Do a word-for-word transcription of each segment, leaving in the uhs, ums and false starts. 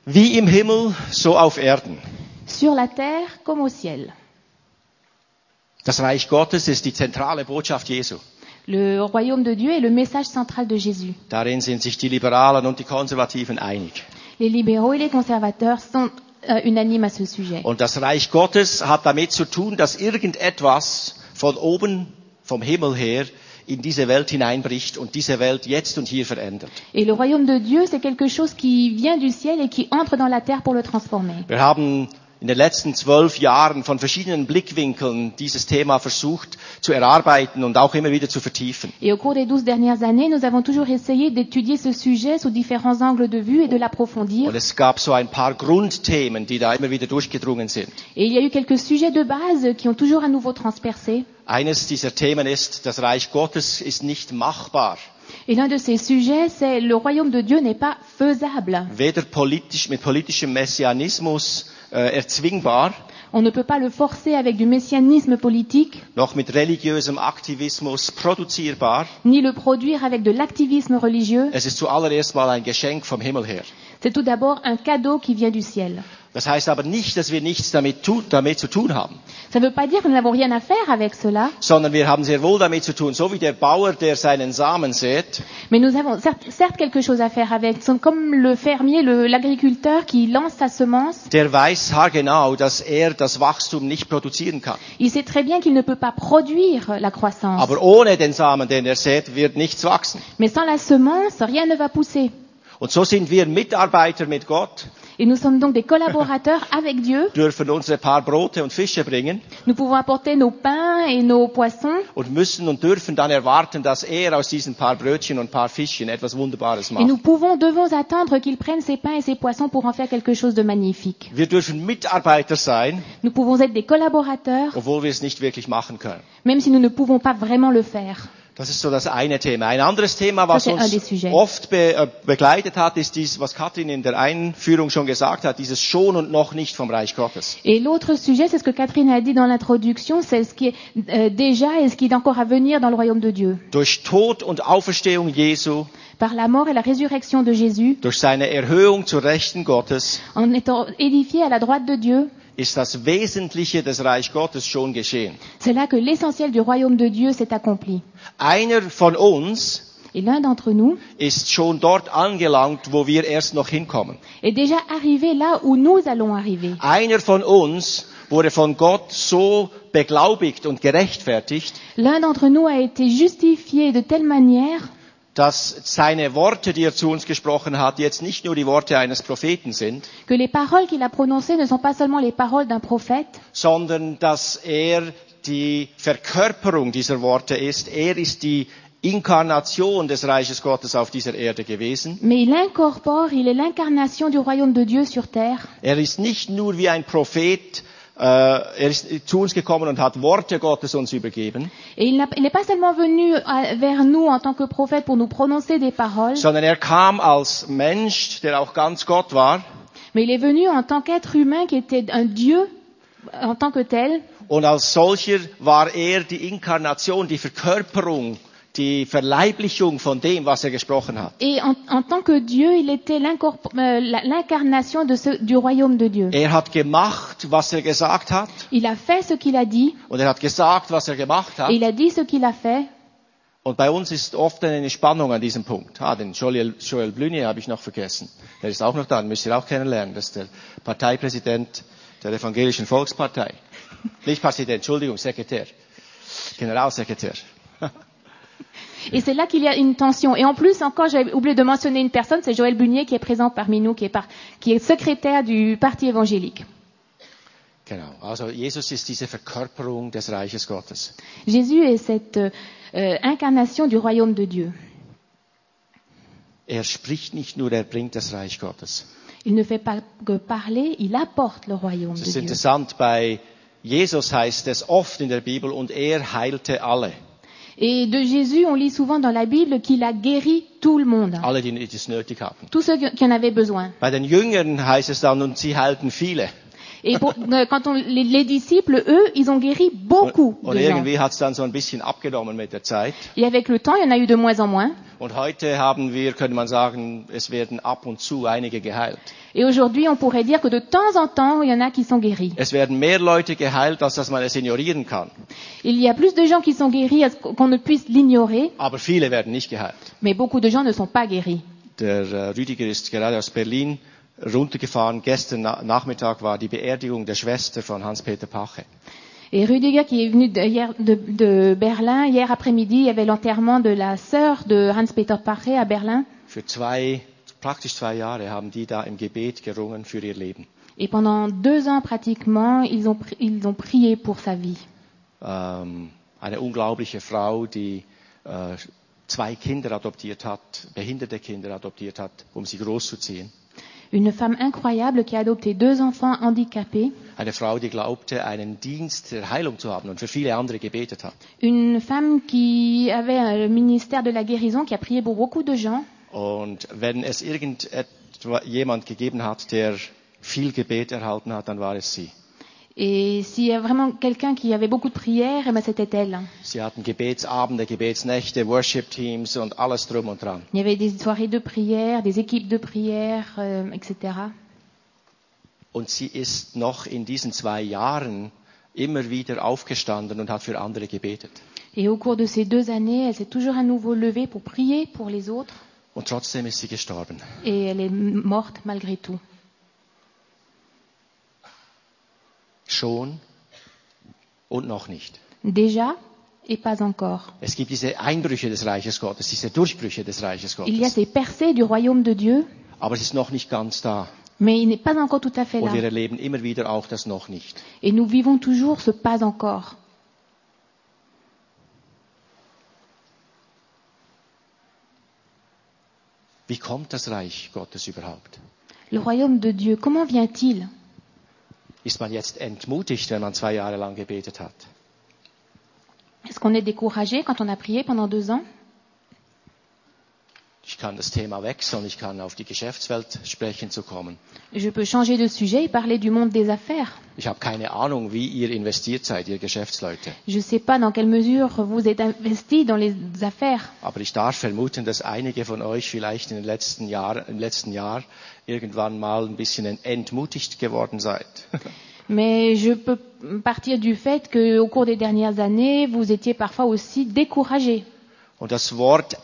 Wie im Himmel, so auf Erden. sur la terre comme au ciel. Das Reich Gottes ist die zentrale Botschaft Jesu. Le royaume de Dieu est le message central de Jésus. Darin sind sich die Liberalen und die Konservativen einig. Les libéraux et les conservateurs sont euh, unanimes à ce sujet. Und das Reich Gottes hat damit zu tun, dass irgendetwas von oben, vom Himmel her, in diese Welt hineinbricht und diese Welt jetzt und hier verändert. Et le royaume de Dieu, c'est quelque chose qui vient du ciel et qui entre dans la terre pour le transformer. Wir haben in den letzten zwölf Jahren von verschiedenen Blickwinkeln dieses Thema versucht zu erarbeiten und auch immer wieder zu vertiefen. Et au cours des douze dernières années, nous avons toujours essayé d'étudier ce sujet sous différents angles de vue et de l'approfondir. Und es gab so ein paar Grundthemen, die da immer wieder durchgedrungen sind. Et il y a eu quelques sujets de base qui ont toujours à nouveau transpercé. Eines dieser Themen ist, das Reich Gottes ist nicht machbar. Et l'un de ces sujets, c'est le royaume de Dieu n'est pas faisable. Weder politisch, mit politischem Messianismus äh, erzwingbar, On ne peut pas le forcer avec du messianisme politique, noch mit religiösem Aktivismus produzierbar. ni le produire avec de l'activisme religieux. Es ist zuallererst mal ein Geschenk vom Himmel her. C'est tout d'abord un cadeau qui vient du ciel. Das heißt aber nicht, dass wir nichts damit, tu, damit zu tun haben, Ça ne veut pas dire que nous n'avons rien à faire avec cela, sondern wir haben sehr wohl damit zu tun, so wie der Bauer, der seinen Samen sät, mais nous avons certes, certes quelque chose à faire avec. Nous sommes comme le fermier, le- l'agriculteur qui lance sa semence. der weiß haargenau, dass er das Wachstum nicht produzieren kann. Il sait très bien qu'il ne peut pas produire la croissance. Aber ohne den Samen, den er sät, wird nichts wachsen. Mais sans la semence, rien ne va pousser. Und so sind wir Mitarbeiter mit Gott, Et nous sommes donc des collaborateurs avec Dieu. dürfen unsere paar Brote und Fische bringen Nous pouvons apporter nos pains et nos poissons. und müssen und dürfen dann erwarten, dass er aus diesen paar Brötchen und paar Fischchen etwas Wunderbares Et nous macht. pouvons, devons attendre qu'il prenne ses pains et ses poissons pour en faire quelque chose de magnifique. Wir dürfen Mitarbeiter sein, Nous pouvons être des collaborateurs, obwohl wir es nicht wirklich machen können. même si nous ne pouvons pas vraiment le faire. Das ist so das eine Thema. Ein anderes Thema, was Das ist ein des uns sujets. oft be, äh, begleitet hat, ist dies, was Katrin in der Einführung schon gesagt hat, dieses schon und noch nicht vom Reich Gottes. Et l'autre sujet, c'est ce que Catherine a dit dans l'introduction, c'est ce qui est euh, déjà et ce qui est encore à venir dans le royaume de Dieu. Durch Tod und Auferstehung Jesu, Par la mort et la résurrection de Jésus, durch seine Erhöhung zur Rechten Gottes, en étant édifié à la droite de Dieu, ist das Wesentliche des Reich Gottes schon geschehen. c'est là que l'essentiel du royaume de Dieu s'est accompli. Einer von uns Et l'un d'entre nous ist schon dort angelangt, wo wir erst noch hinkommen. est déjà arrivé là où nous allons arriver. Einer von uns wurde von Gott so beglaubigt und gerechtfertigt, L'un d'entre nous a été justifié de telle manière dass seine Worte, die er zu uns gesprochen hat, jetzt nicht nur die Worte eines Propheten sind, que les paroles qu'il a prononcées ne sont pas seulement les paroles d'un prophète, sondern dass er die Verkörperung dieser Worte ist. Er ist die Inkarnation des Reiches Gottes auf dieser Erde gewesen. mais il incorpore, il est l'incarnation du royaume de Dieu sur terre. Er ist nicht nur wie ein Prophet, äh, er ist zu uns gekommen und hat Worte Gottes uns übergeben, Et il n'a- il n'est pas seulement venu à- vers nous en tant que prophète pour nous prononcer des paroles, sondern er kam als Mensch, der auch ganz Gott war, mais il est venu en tant qu'être humain qui était un Dieu en tant que tel. und als solcher war er die Inkarnation, die Verkörperung, die Verleiblichung von dem, was er gesprochen hat. Et en, en tant que Dieu, il était l'incorp- euh, la- l'incarnation de ce, du royaume de Dieu. Er hat gemacht, was er gesagt hat, Il a fait ce qu'il a dit, und er hat gesagt, was er gemacht hat. et il a dit ce qu'il a fait. Und bei uns ist oft eine Spannung an diesem Punkt. Ah, den Joel, Joel Blunier habe ich noch vergessen. Der ist auch noch da, den müsst ihr auch kennenlernen. Das ist der Parteipräsident der Evangelischen Volkspartei. Nicht Präsident, Entschuldigung, Sekretär. Generalsekretär. Et c'est là qu'il y a une tension. Et en plus, encore, j'avais oublié de mentionner une personne, c'est Joël Bunier qui est présent parmi nous, qui est, par- qui est secrétaire du parti évangélique. Genau. Also Jesus ist diese Verkörperung des Reiches Gottes. Jésus est cette euh, incarnation du royaume de Dieu. Er spricht nicht nur, er bringt das Reich Gottes. Il ne fait pas que parler, il apporte le royaume Das de ist Dieu. interessant, bei Jesus heißt es oft in der Bibel, und er heilte alle. Et de Jésus, on lit souvent dans la Bible qu'il a guéri tout le monde. Alle, die es nötig hatten. Tous ceux qui en avaient besoin. Bei den Jüngern heißt es dann, und sie heilten viele. Et pour, euh, quand on, les, les disciples, eux, ils ont guéri beaucoup Und de gens. irgendwie hat es dann so ein bisschen abgenommen mit der Zeit. Et avec le temps, il y en a eu de moins en moins. Und heute haben wir, könnte man sagen, es werden ab und zu einige geheilt. Et aujourd'hui, on pourrait dire que de temps en temps, il y en a qui sont guéris. Es werden mehr Leute geheilt, als dass man es ignorieren kann. Il y a plus de gens qui sont guéris à ce qu'on ne puisse l'ignorer, Aber viele werden nicht geheilt. mais beaucoup de gens ne sont pas guéris. Der äh, Rüdiger ist gerade aus Berlin runtergefahren. Gestern na- Nachmittag war die Beerdigung der Schwester von Hans-Peter Pache. Et Rüdiger, qui est venu de, hier, de, de Berlin, hier après-midi, il y avait l'enterrement de la sœur de Hans-Peter Pache à Berlin. Für zwei, praktisch zwei Jahre haben die da im Gebet gerungen für ihr Leben. Et pendant deux ans pratiquement, ils ont, pri- ils ont prié pour sa vie. Ähm, eine unglaubliche Frau, die äh, zwei Kinder adoptiert hat, behinderte Kinder adoptiert hat, um sie großzuziehen. Une femme incroyable qui a adopté deux enfants handicapés. Eine Frau, die glaubte, einen Dienst der Heilung zu haben und für viele andere gebetet hat. Une femme qui avait euh, le ministère de la guérison, qui a prié pour beaucoup de gens. Und wenn es irgendjemand gegeben hat, der viel Gebet erhalten hat, dann war es sie. Et s'il y a vraiment quelqu'un qui avait beaucoup de prières, eh ben c'était elle. Sie hatten Gebetsabende, Gebetsnächte, Worship-Teams und alles drum und dran. Il y avait des soirées de prière, des équipes de prière, euh, et cetera. Und sie ist noch in diesen zwei Jahren immer wieder aufgestanden und hat für andere gebetet. Et au cours de ces deux années, elle s'est toujours à nouveau levée pour prier pour les autres. Und trotzdem ist sie gestorben. Et elle est morte malgré tout. Schon und noch nicht. Déjà et pas encore. Es gibt diese Einbrüche des Reiches Gottes, diese Durchbrüche des Reiches Il y a Gottes. ces percées du royaume de Dieu, Aber es ist noch nicht ganz da. mais il n'est pas encore tout à fait Und wir là. erleben immer wieder auch das noch nicht. Et nous vivons toujours ce pas encore. Wie kommt das Reich Gottes überhaupt? Le royaume de Dieu, comment vient-il? Ist man jetzt entmutigt, wenn man zwei Jahre lang gebetet hat? Est-ce qu'on est découragé quand on a prié pendant deux ans? Ich kann das Thema wechseln, ich kann auf die Geschäftswelt sprechen zu kommen. Je peux changer de sujet et parler du monde des affaires. Ich habe keine Ahnung, wie ihr investiert seid, ihr Geschäftsleute. Je ne sais pas dans quelle mesure vous êtes investis dans les affaires, Aber ich darf vermuten, dass einige von euch vielleicht in den letzten Jahr, im letzten Jahr irgendwann mal ein bisschen entmutigt geworden seid. mais je peux partir du fait qu'au cours des dernières années, vous étiez parfois aussi découragés. Und das Wort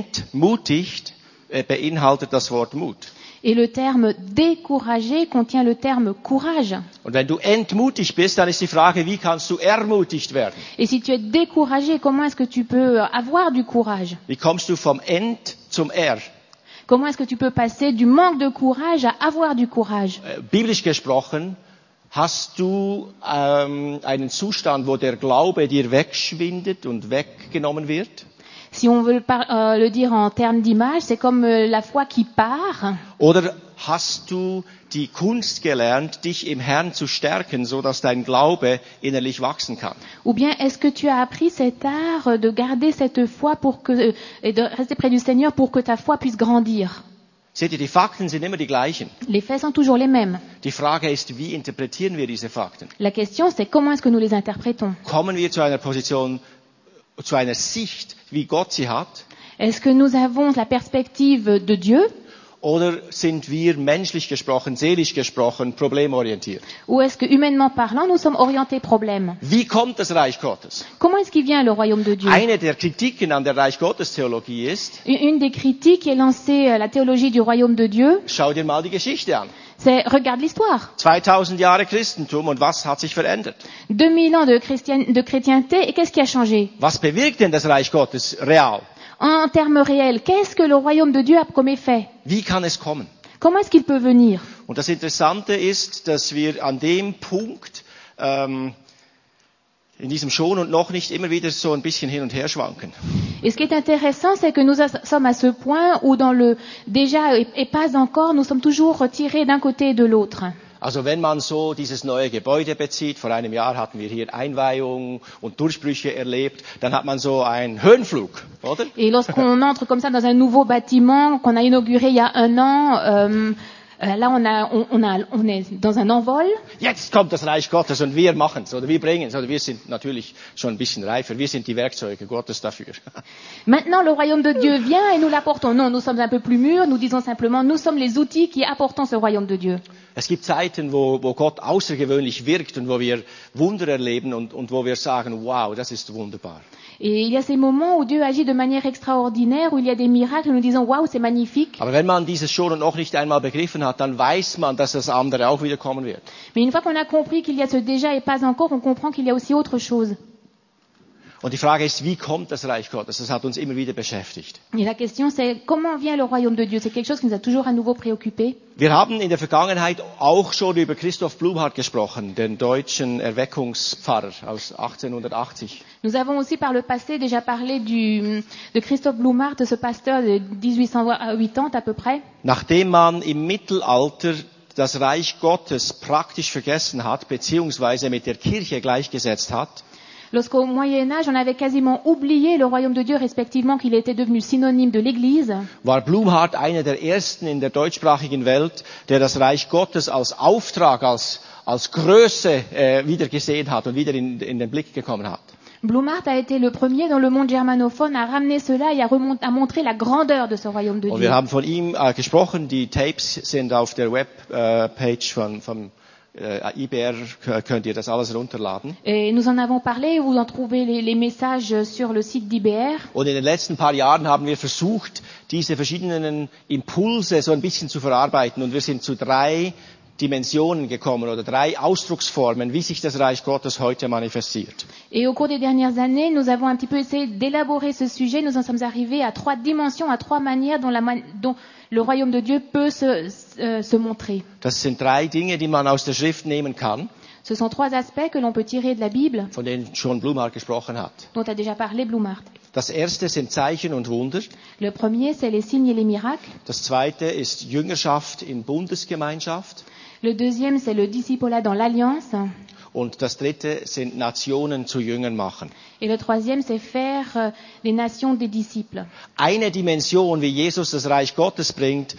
entmutigt äh, beinhaltet das Wort Mut. Et le terme découragé contient le terme courage. Und wenn du entmutigt bist, dann ist die Frage, wie kannst du ermutigt werden? Et si tu es découragé, comment est-ce que tu peux avoir du courage? Wie kommst du vom Ent zum Er? Comment est-ce que tu peux passer du manque de courage à avoir du courage? Äh, biblisch gesprochen, hast du ähm, einen Zustand, wo der Glaube dir wegschwindet und weggenommen wird? Si on veut le, par- euh, le dire en termes d'image, c'est comme euh, la foi qui part. Oder hast du die Kunst gelernt, dich im Herrn zu stärken, so dass dein Glaube innerlich wachsen kann? Ou bien est-ce que tu as appris cet art de garder cette foi pour que, euh, et de rester près du Seigneur pour que ta foi puisse grandir? Seht ihr, die Fakten sind immer die gleichen. Les faits sont toujours les mêmes. Die Frage ist, wie interpretieren wir diese Fakten? La question, c'est comment est-ce que nous les interprétons? Kommen wir zu einer Position, zu einer Sicht, wie Gott sie hat? Est-ce que nous avons la perspective de Dieu Oder sind wir menschlich gesprochen, seelisch gesprochen, problemorientiert? ou est-ce que, humainement parlant, nous sommes orientés problème? Wie kommt das Reich Gottes? Comment est-ce qu'il vient le royaume de Dieu? Eine der Kritiken an der Reich Gottes Theologie ist, Une une des critiques est lancée à la théologie du royaume de Dieu, schau dir mal die Geschichte an. c'est regarde l'histoire. zweitausend Jahre Christentum und was hat sich verändert? deux mille ans de, chrétien- de chrétienté, et qu'est-ce qui a changé? Was bewirkt denn das Reich Gottes real? En termes réels, qu'est-ce que le royaume de Dieu a comme effet? Wie kann es kommen? Comment est-ce qu'il peut venir? Und das Interessante ist, dass wir an dem Punkt ähm, in diesem Schon und noch nicht immer wieder so ein bisschen hin und her schwanken. Et ce qui est intéressant, c'est que nous a- sommes à ce point où dans le déjà et, et pas encore, nous sommes toujours retirés d'un côté et de l'autre. Also wenn man so dieses neue Gebäude bezieht, vor einem Jahr hatten wir hier Einweihungen und Durchbrüche erlebt, dann hat man so einen Höhenflug, oder? Et lorsqu'on entre comme ça dans un nouveau bâtiment qu'on a inauguré il y a un an, euh, Euh, là, on, a, on, on, a, on est dans un envol. Jetzt kommt das Reich Gottes und wir machen es oder wir bringen es. Oder wir sind natürlich schon ein bisschen reifer. Wir sind die Werkzeuge Gottes dafür. Maintenant, le royaume de Dieu vient et nous l'apportons. Non, nous sommes un peu plus mûrs. Nous disons simplement, nous sommes les outils qui apportons ce royaume de Dieu. Es gibt Zeiten, wo, wo Gott außergewöhnlich wirkt und wo wir Wunder erleben und, und wo wir sagen, wow, das ist wunderbar. Et il y a ces moments où Dieu agit de manière extraordinaire, où il y a des miracles, et nous disons, waouh, c'est magnifique. Aber wenn man dieses schon und noch nicht einmal begriffen hat, dann weiß man, dass das andere auch wieder kommen wird. Mais une fois qu'on a compris qu'il y a ce déjà et pas encore, on comprend qu'il y a aussi autre chose. Und die Frage ist, wie kommt das Reich Gottes? Das hat uns immer wieder beschäftigt. Et la question, c'est comment vient le royaume de Dieu? C'est quelque chose qui nous a toujours à nouveau préoccupés. Wir haben in der Vergangenheit auch schon über Christoph Blumhardt gesprochen, den deutschen Erweckungspfarrer aus achtzehnhundertachtzig. Nous avons aussi par le passé déjà parlé du, de Christoph Blumhardt, de ce pasteur de dix-huit cent quatre-vingt-dix à peu près. Nachdem man im Mittelalter das Reich Gottes praktisch vergessen hat, beziehungsweise mit der Kirche gleichgesetzt hat, Lorsqu'au Moyen-Âge, on avait quasiment oublié le royaume de Dieu, respectivement, qu'il était devenu synonyme de l'Église, war Blumhardt einer der ersten in der deutschsprachigen Welt, der das Reich Gottes als Auftrag, als, als Größe äh, wieder gesehen hat und wieder in, in den Blick gekommen hat. Blumhardt a été le premier dans le monde germanophone à ramener cela et à, remont- à montrer la grandeur de ce royaume de Und Dieu. wir haben von ihm äh, gesprochen, die Tapes sind auf der Webpage äh, von, von äh, I B R, könnt ihr das alles runterladen. Et nous en avons parlé, vous en trouvez les, les messages sur le site d'I B R. Und in den letzten paar Jahren haben wir versucht, diese verschiedenen Impulse so ein bisschen zu verarbeiten. Und wir sind zu drei Dimensionen gekommen oder drei Ausdrucksformen, wie sich das Reich Gottes heute manifestiert. Et au cours des dernières années, nous avons un petit peu essayé d'élaborer ce sujet. Nous en sommes arrivés à trois dimensions, à trois manières dont, la man- dont le royaume de Dieu peut se, se, se montrer. Das sind drei Dinge, die man aus der Schrift nehmen kann, Ce sont trois aspects que l'on peut tirer de la Bible, von denen schon Blumhardt gesprochen hat. dont a déjà parlé Blumhardt. Das erste sind Zeichen und Wunder. Le premier, c'est les signes et les miracles. Das zweite ist Jüngerschaft in Bundesgemeinschaft. Le deuxième, c'est le discipolat dans l'alliance. Und das dritte sind Nationen zu Jüngern machen. Et le troisième, c'est faire euh, les nations des disciples. Eine Dimension, wie Jesus das Reich Gottes bringt,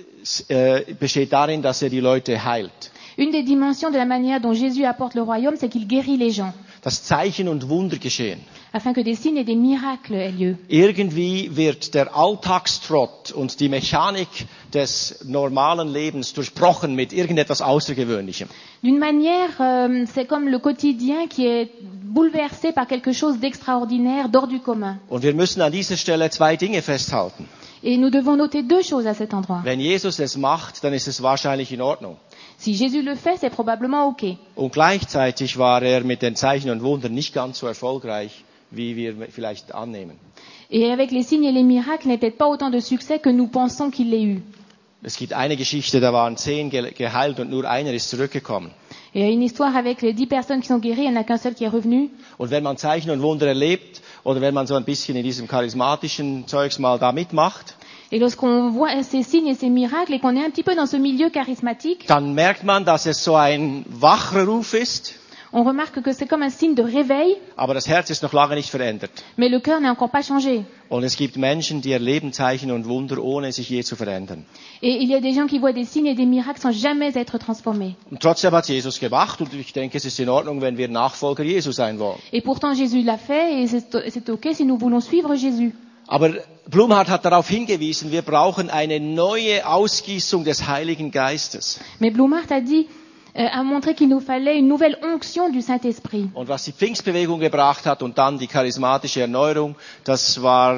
äh, besteht darin, dass er die Leute heilt. Une des dimensions de la manière dont Jésus apporte le royaume, c'est qu'il guérit les gens, Dass Zeichen und Wunder geschehen. afin que des signes et des miracles aient lieu. Irgendwie wird der Alltagstrott und die Mechanik des normalen Lebens durchbrochen mit irgendetwas Außergewöhnlichem. D'une manière, euh, c'est comme le quotidien qui est bouleversé par quelque chose d'extraordinaire, d'hors du commun. Und wir müssen an dieser Stelle zwei Dinge festhalten. Et nous devons noter deux choses à cet endroit. Wenn Jesus es macht, dann ist es wahrscheinlich in Ordnung. Si Jésus le fait, c'est probablement OK. Und gleichzeitig war er mit den Zeichen und Wundern nicht ganz so erfolgreich, wie wir vielleicht annehmen. Et avec les signes et les miracles, il n'a peut-être pas autant de succès que nous pensons qu'il l'ait eu. Es gibt eine Geschichte, da waren zehn ge- geheilt und nur einer ist zurückgekommen. Et il y a une histoire avec les dix personnes qui sont guéries, il n'y en a qu'un seul qui est revenu. Und wenn man Zeichen und Wunder erlebt, oder wenn man so ein bisschen in diesem charismatischen Zeugs mal da mitmacht, Et lorsqu'on voit ces signes et ces miracles et qu'on est un petit peu dans ce milieu charismatique, dann merkt man, dass es so ein Wachruf ist, on remarque que c'est comme un signe de réveil, aber das Herz ist noch lange nicht verändert. mais le cœur n'est encore pas changé. Und es gibt Menschen, die erleben Zeichen und Wunder, ohne sich je zu verändern. Et il y a des gens qui voient des signes et des miracles sans jamais être transformés. Und trotzdem hat Jesus gemacht und ich denke, es ist in Ordnung, wenn wir Nachfolger Jesu sein wollen. Et pourtant Jésus l'a fait et c'est c'est OK si nous voulons suivre Jésus. Aber Blumhardt hat darauf hingewiesen, wir brauchen eine neue Ausgießung des Heiligen Geistes. Mais Blumhardt a dit, euh, a montré qu'il nous fallait une nouvelle onction du Saint-Esprit. Und was die Pfingstbewegung gebracht hat und dann die charismatische Erneuerung, das war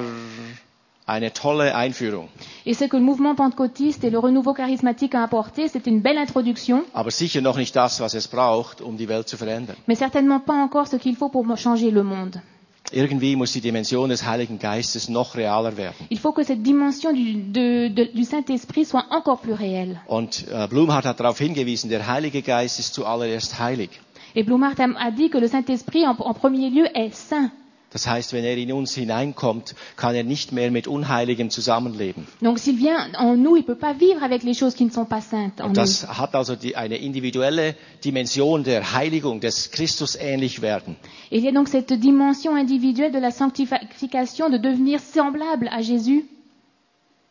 eine tolle Einführung. Et ce que le mouvement pentecôtiste et le renouveau charismatique a apporté, c'était une belle introduction, Aber sicher noch nicht das, was es braucht, um die Welt zu verändern. mais certainement pas encore ce qu'il faut pour changer le monde. Irgendwie muss die Dimension des Heiligen Geistes noch realer werden. Il faut que cette dimension du, de, de, du Saint-Esprit soit encore plus réelle. Und äh, Blumhardt hat darauf hingewiesen, der Heilige Geist ist zuallererst heilig. Et Blumhardt a, a dit que le Saint-Esprit, en, en premier lieu, est saint. Das heißt, wenn er in uns hineinkommt, kann er nicht mehr mit Unheiligem zusammenleben. Donc s'il vient en nous, il ne peut pas vivre avec les choses qui ne sont pas saintes en Und nous. das hat also die, eine individuelle Dimension der Heiligung, des Christusähnlich werden. Et il y a donc cette dimension individuelle de la sanctification, de devenir semblable à Jésus.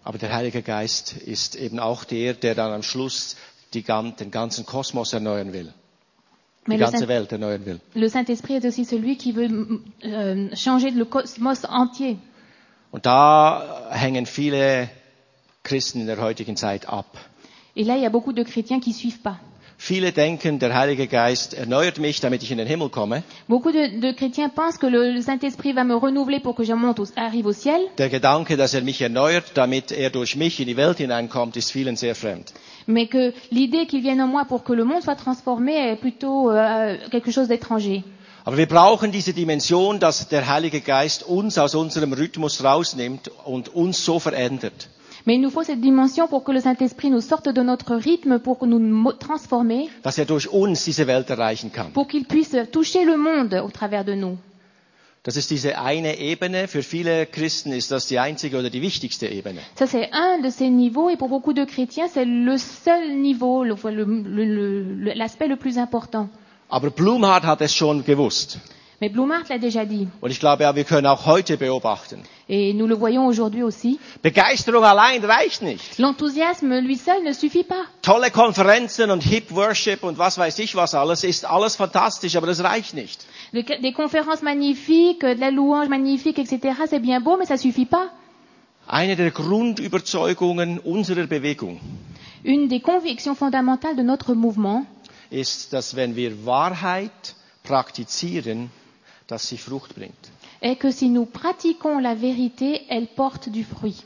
Aber der Heilige Geist ist eben auch der, der dann am Schluss die, den ganzen Kosmos erneuern will. Die Mais le, ganze Saint- Welt erneuern will. le Saint-Esprit est aussi celui qui veut euh, changer le cosmos entier. Und da hängen viele Christen in der heutigen Zeit ab. Et là, il y a beaucoup de chrétiens qui suivent pas. Viele denken, der Heilige Geist erneuert mich, damit ich in den Himmel komme. Beaucoup de, de chrétiens pensent que le, le Saint-Esprit va me renouveler pour que je monte au, arrive au ciel. Der Gedanke, dass er mich erneuert, damit er durch mich in die Welt hineinkommt, ist vielen sehr fremd. Mais que l'idée qu'il vienne en moi pour que le monde soit transformé est plutôt euh, quelque chose d'étranger. Aber wir brauchen diese Dimension, dass der Heilige Geist uns aus unserem Rhythmus rausnimmt und uns so verändert. Mais il nous faut cette dimension pour que le Saint-Esprit nous sorte de notre rythme, pour nous mo- transformer, Dass er durch uns diese Welt erreichen kann. pour qu'il puisse toucher le monde au travers de nous. Das ist diese eine Ebene. Für viele Christen ist das die einzige oder die wichtigste Ebene. Ça, c'est un de ces niveaux, et pour beaucoup de chrétiens, c'est le seul niveau, le- le- le- le- l'aspect le plus important. Aber Blumhardt hat es schon gewusst. Mais Blumhardt l'a déjà dit, Und ich glaube, ja, wir können auch heute beobachten. et nous le voyons aujourd'hui aussi. Begeisterung allein reicht nicht. L'enthousiasme, lui seul, ne suffit pas. Tolle Konferenzen und Hip Worship und was weiß ich was alles, ist alles fantastisch, aber das reicht nicht. De- Des conférences magnifiques, de la louange magnifique, et cetera, c'est bien beau, mais ça suffit pas. Eine der Grundüberzeugungen unserer Bewegung Une des convictions fondamentales de notre mouvement, ist, dass wenn wir Wahrheit praktizieren, dass sie Frucht bringt. est que si nous pratiquons la vérité, elle porte du fruit.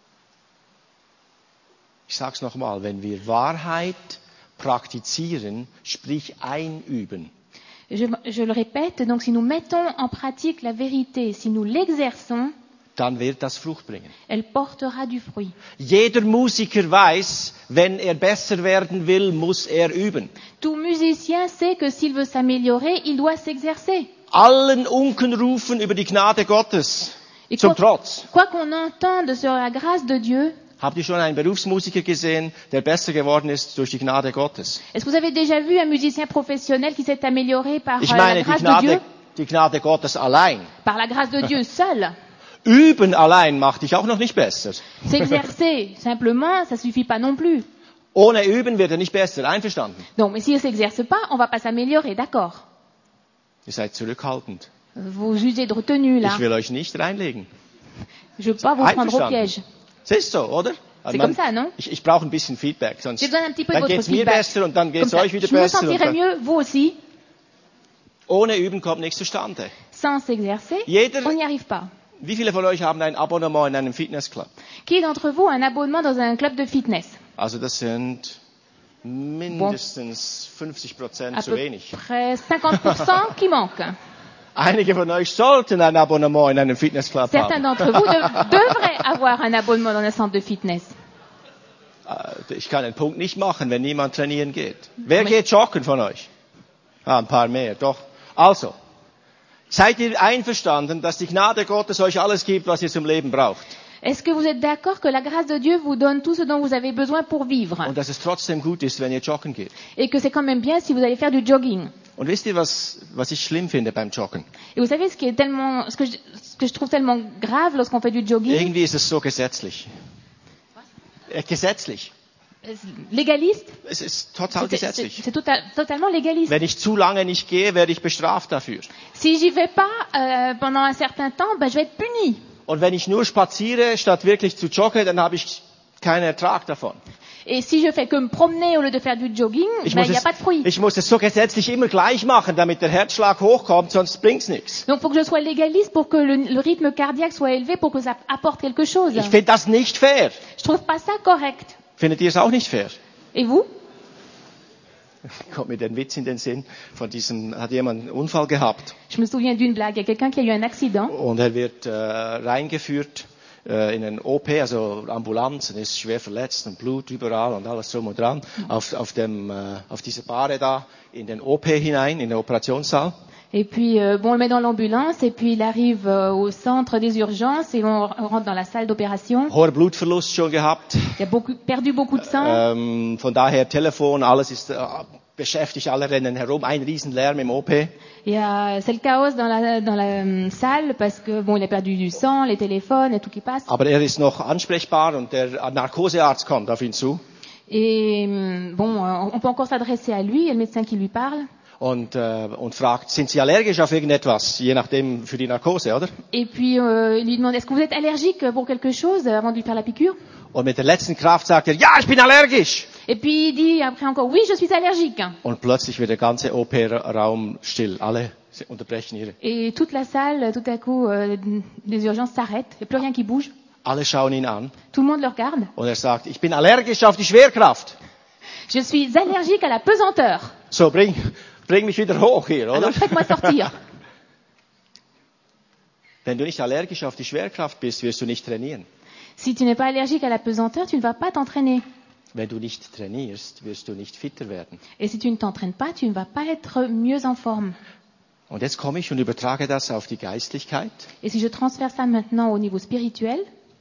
Ich sage es nochmal, wenn wir Wahrheit praktizieren, sprich einüben, Je, je le répète, donc si nous mettons en pratique la vérité, si nous l'exerçons, dann wird das Frucht bringen. elle portera du fruit. Jeder Musiker weiß, wenn er besser werden will, muss er üben. Tout musicien sait que s'il veut s'améliorer, il doit s'exercer. Allen Unkenrufen über die Gnade Gottes Et zum quoi, Trotz. quoi qu'on entende sur la grâce de Dieu, Habt ihr schon einen Berufsmusiker gesehen, der besser geworden ist durch die Gnade Gottes? est-ce que vous avez déjà vu un musicien professionnel qui s'est amélioré par Ich euh, la meine, die grâce de Gnade, Dieu, die Gnade Gottes allein. par la grâce de Dieu seul? Üben allein macht dich auch noch nicht besser. S'exercer simplement, ça suffit pas non plus. Ohne Üben wird er nicht besser. Einverstanden? Non, mais si on s'exerce pas, on va pas s'améliorer, d'accord? Ihr seid zurückhaltend. Vous jugez de retenue là. Ich will euch nicht reinlegen. Je veux pas vous prendre au Einverstanden. piège. Es ist so, oder? C'est Man- comme ça, non? Ich, ich brauche ein bisschen Feedback, sonst J'ai besoin un petit peu de dann votre geht's mir feedback. besser und dann Comme geht's ça, euch wieder je me besser. Und sentirai dann, mieux, vous aussi. ohne Üben kommt nichts zustande. Sans s'exercer, Jeder- on n'y arrive pas. Wie viele von euch haben ein Abonnement in einem Fitnessclub? Qui d'entre vous a un abonnement dans un club de fitness? Also das sind mindestens fünfzig Prozent À zu peu wenig. près cinquante pour cent qui manquent. Einige von euch sollten ein Abonnement in einem Fitnessclub Certains haben. d'entre vous de- devraient avoir un abonnement dans un centre de fitness. Äh, Ich kann den Punkt nicht machen, wenn niemand trainieren geht. Wer Aber- geht joggen von euch? Ah, ein paar mehr, doch. Also, seid ihr einverstanden, dass die Gnade Gottes euch alles gibt, was ihr zum Leben braucht? Est-ce que vous êtes d'accord que la grâce de Dieu vous donne tout ce dont vous avez besoin pour vivre? Und dass es trotzdem gut ist, wenn ihr joggen geht? Et que c'est quand même bien si vous allez faire du jogging? Und wisst ihr, was, was ich schlimm finde beim Joggen? Et vous savez ce qui est tellement, ce que je, ce que je trouve tellement grave lorsqu'on fait du jogging? Irgendwie ist es so gesetzlich. Äh, gesetzlich. Légaliste? Es ist total C'est- C'est gesetzlich. c'est total- totalement légaliste. Wenn ich zu lange nicht gehe, werde ich bestraft dafür. Si j'y vais pas euh, pendant un certain temps, ben, je vais être puni. Und wenn ich nur spaziere, statt wirklich zu joggen, dann habe ich keinen Ertrag davon. Et si je fais que me promener au lieu de faire du jogging, Ich ben, muss, il n'y a es, pas de fruit. ich muss es so gesetzlich immer gleich machen, damit der Herzschlag hochkommt, sonst bringt's nichts. Donc, il faut que je sois légaliste pour que le, le rythme cardiaque soit élevé, pour que ça apporte quelque chose. Ich finde das nicht fair. Je trouve pas ça correct. Findet ihr es auch nicht fair? Et vous? Kommt mir den Witz in den Sinn, von diesem, hat jemand einen Unfall gehabt Je me souviens d'une blague. Il y a quelqu'un qui a eu un accident. und er wird äh, reingeführt äh, in einen O P, also Ambulanz, und ist schwer verletzt und Blut überall und alles drum und dran, auf, auf, dem, äh, auf diese Bahre da in den O P hinein, in den Operationssaal. Et puis, euh, bon, on le met dans l'ambulance, et puis il arrive euh, au centre des urgences, et on, on rentre dans la salle d'opération. Hoher Blutverlust schon gehabt, Il a beaucoup, perdu beaucoup de sang. ähm, von daher Telefon, alles ist äh, beschäftigt, alle rennen herum, ein Riesenlärm im O P. Et euh, c'est le chaos dans la, dans la euh, salle parce que bon, il a perdu du sang, les téléphones et tout qui passe. Aber er ist noch ansprechbar und der Narkosearzt kommt auf ihn zu. Et euh, bon, euh, on peut encore s'adresser à lui, il y a le médecin qui lui parle. Und, äh, und fragt, sind Sie allergisch auf irgendetwas, je nachdem für die Narkose, oder? Et puis euh, il lui demande, est-ce que vous êtes allergique pour quelque chose avant de lui faire la piqûre? Und mit der letzten Kraft sagt er, ja, ich bin allergisch. Et puis il dit après encore, oui, je suis allergique. Und plötzlich wird der ganze O P-Raum still. Alle unterbrechen ihre. Et toute la salle, tout à coup, euh, les urgences s'arrêtent, il n'y a plus rien qui bouge. Alle schauen ihn an. Tout le monde le regarde. Und er sagt, ich bin allergisch auf die Schwerkraft. Je suis allergique à la pesanteur. So, bring, bring mich wieder hoch hier, oder? Alors faites-moi sortir. Wenn du nicht allergisch auf die Schwerkraft bist, wirst du nicht trainieren. Si tu n'es pas allergique à la pesanteur, tu ne vas pas t'entraîner. Wenn du nicht trainierst, wirst du nicht fitter werden. Et si tu ne t'entraînes pas, tu ne vas pas être mieux en forme. Und jetzt komme ich und übertrage das auf die Geistlichkeit. Et si je transfère ça maintenant au niveau spirituel,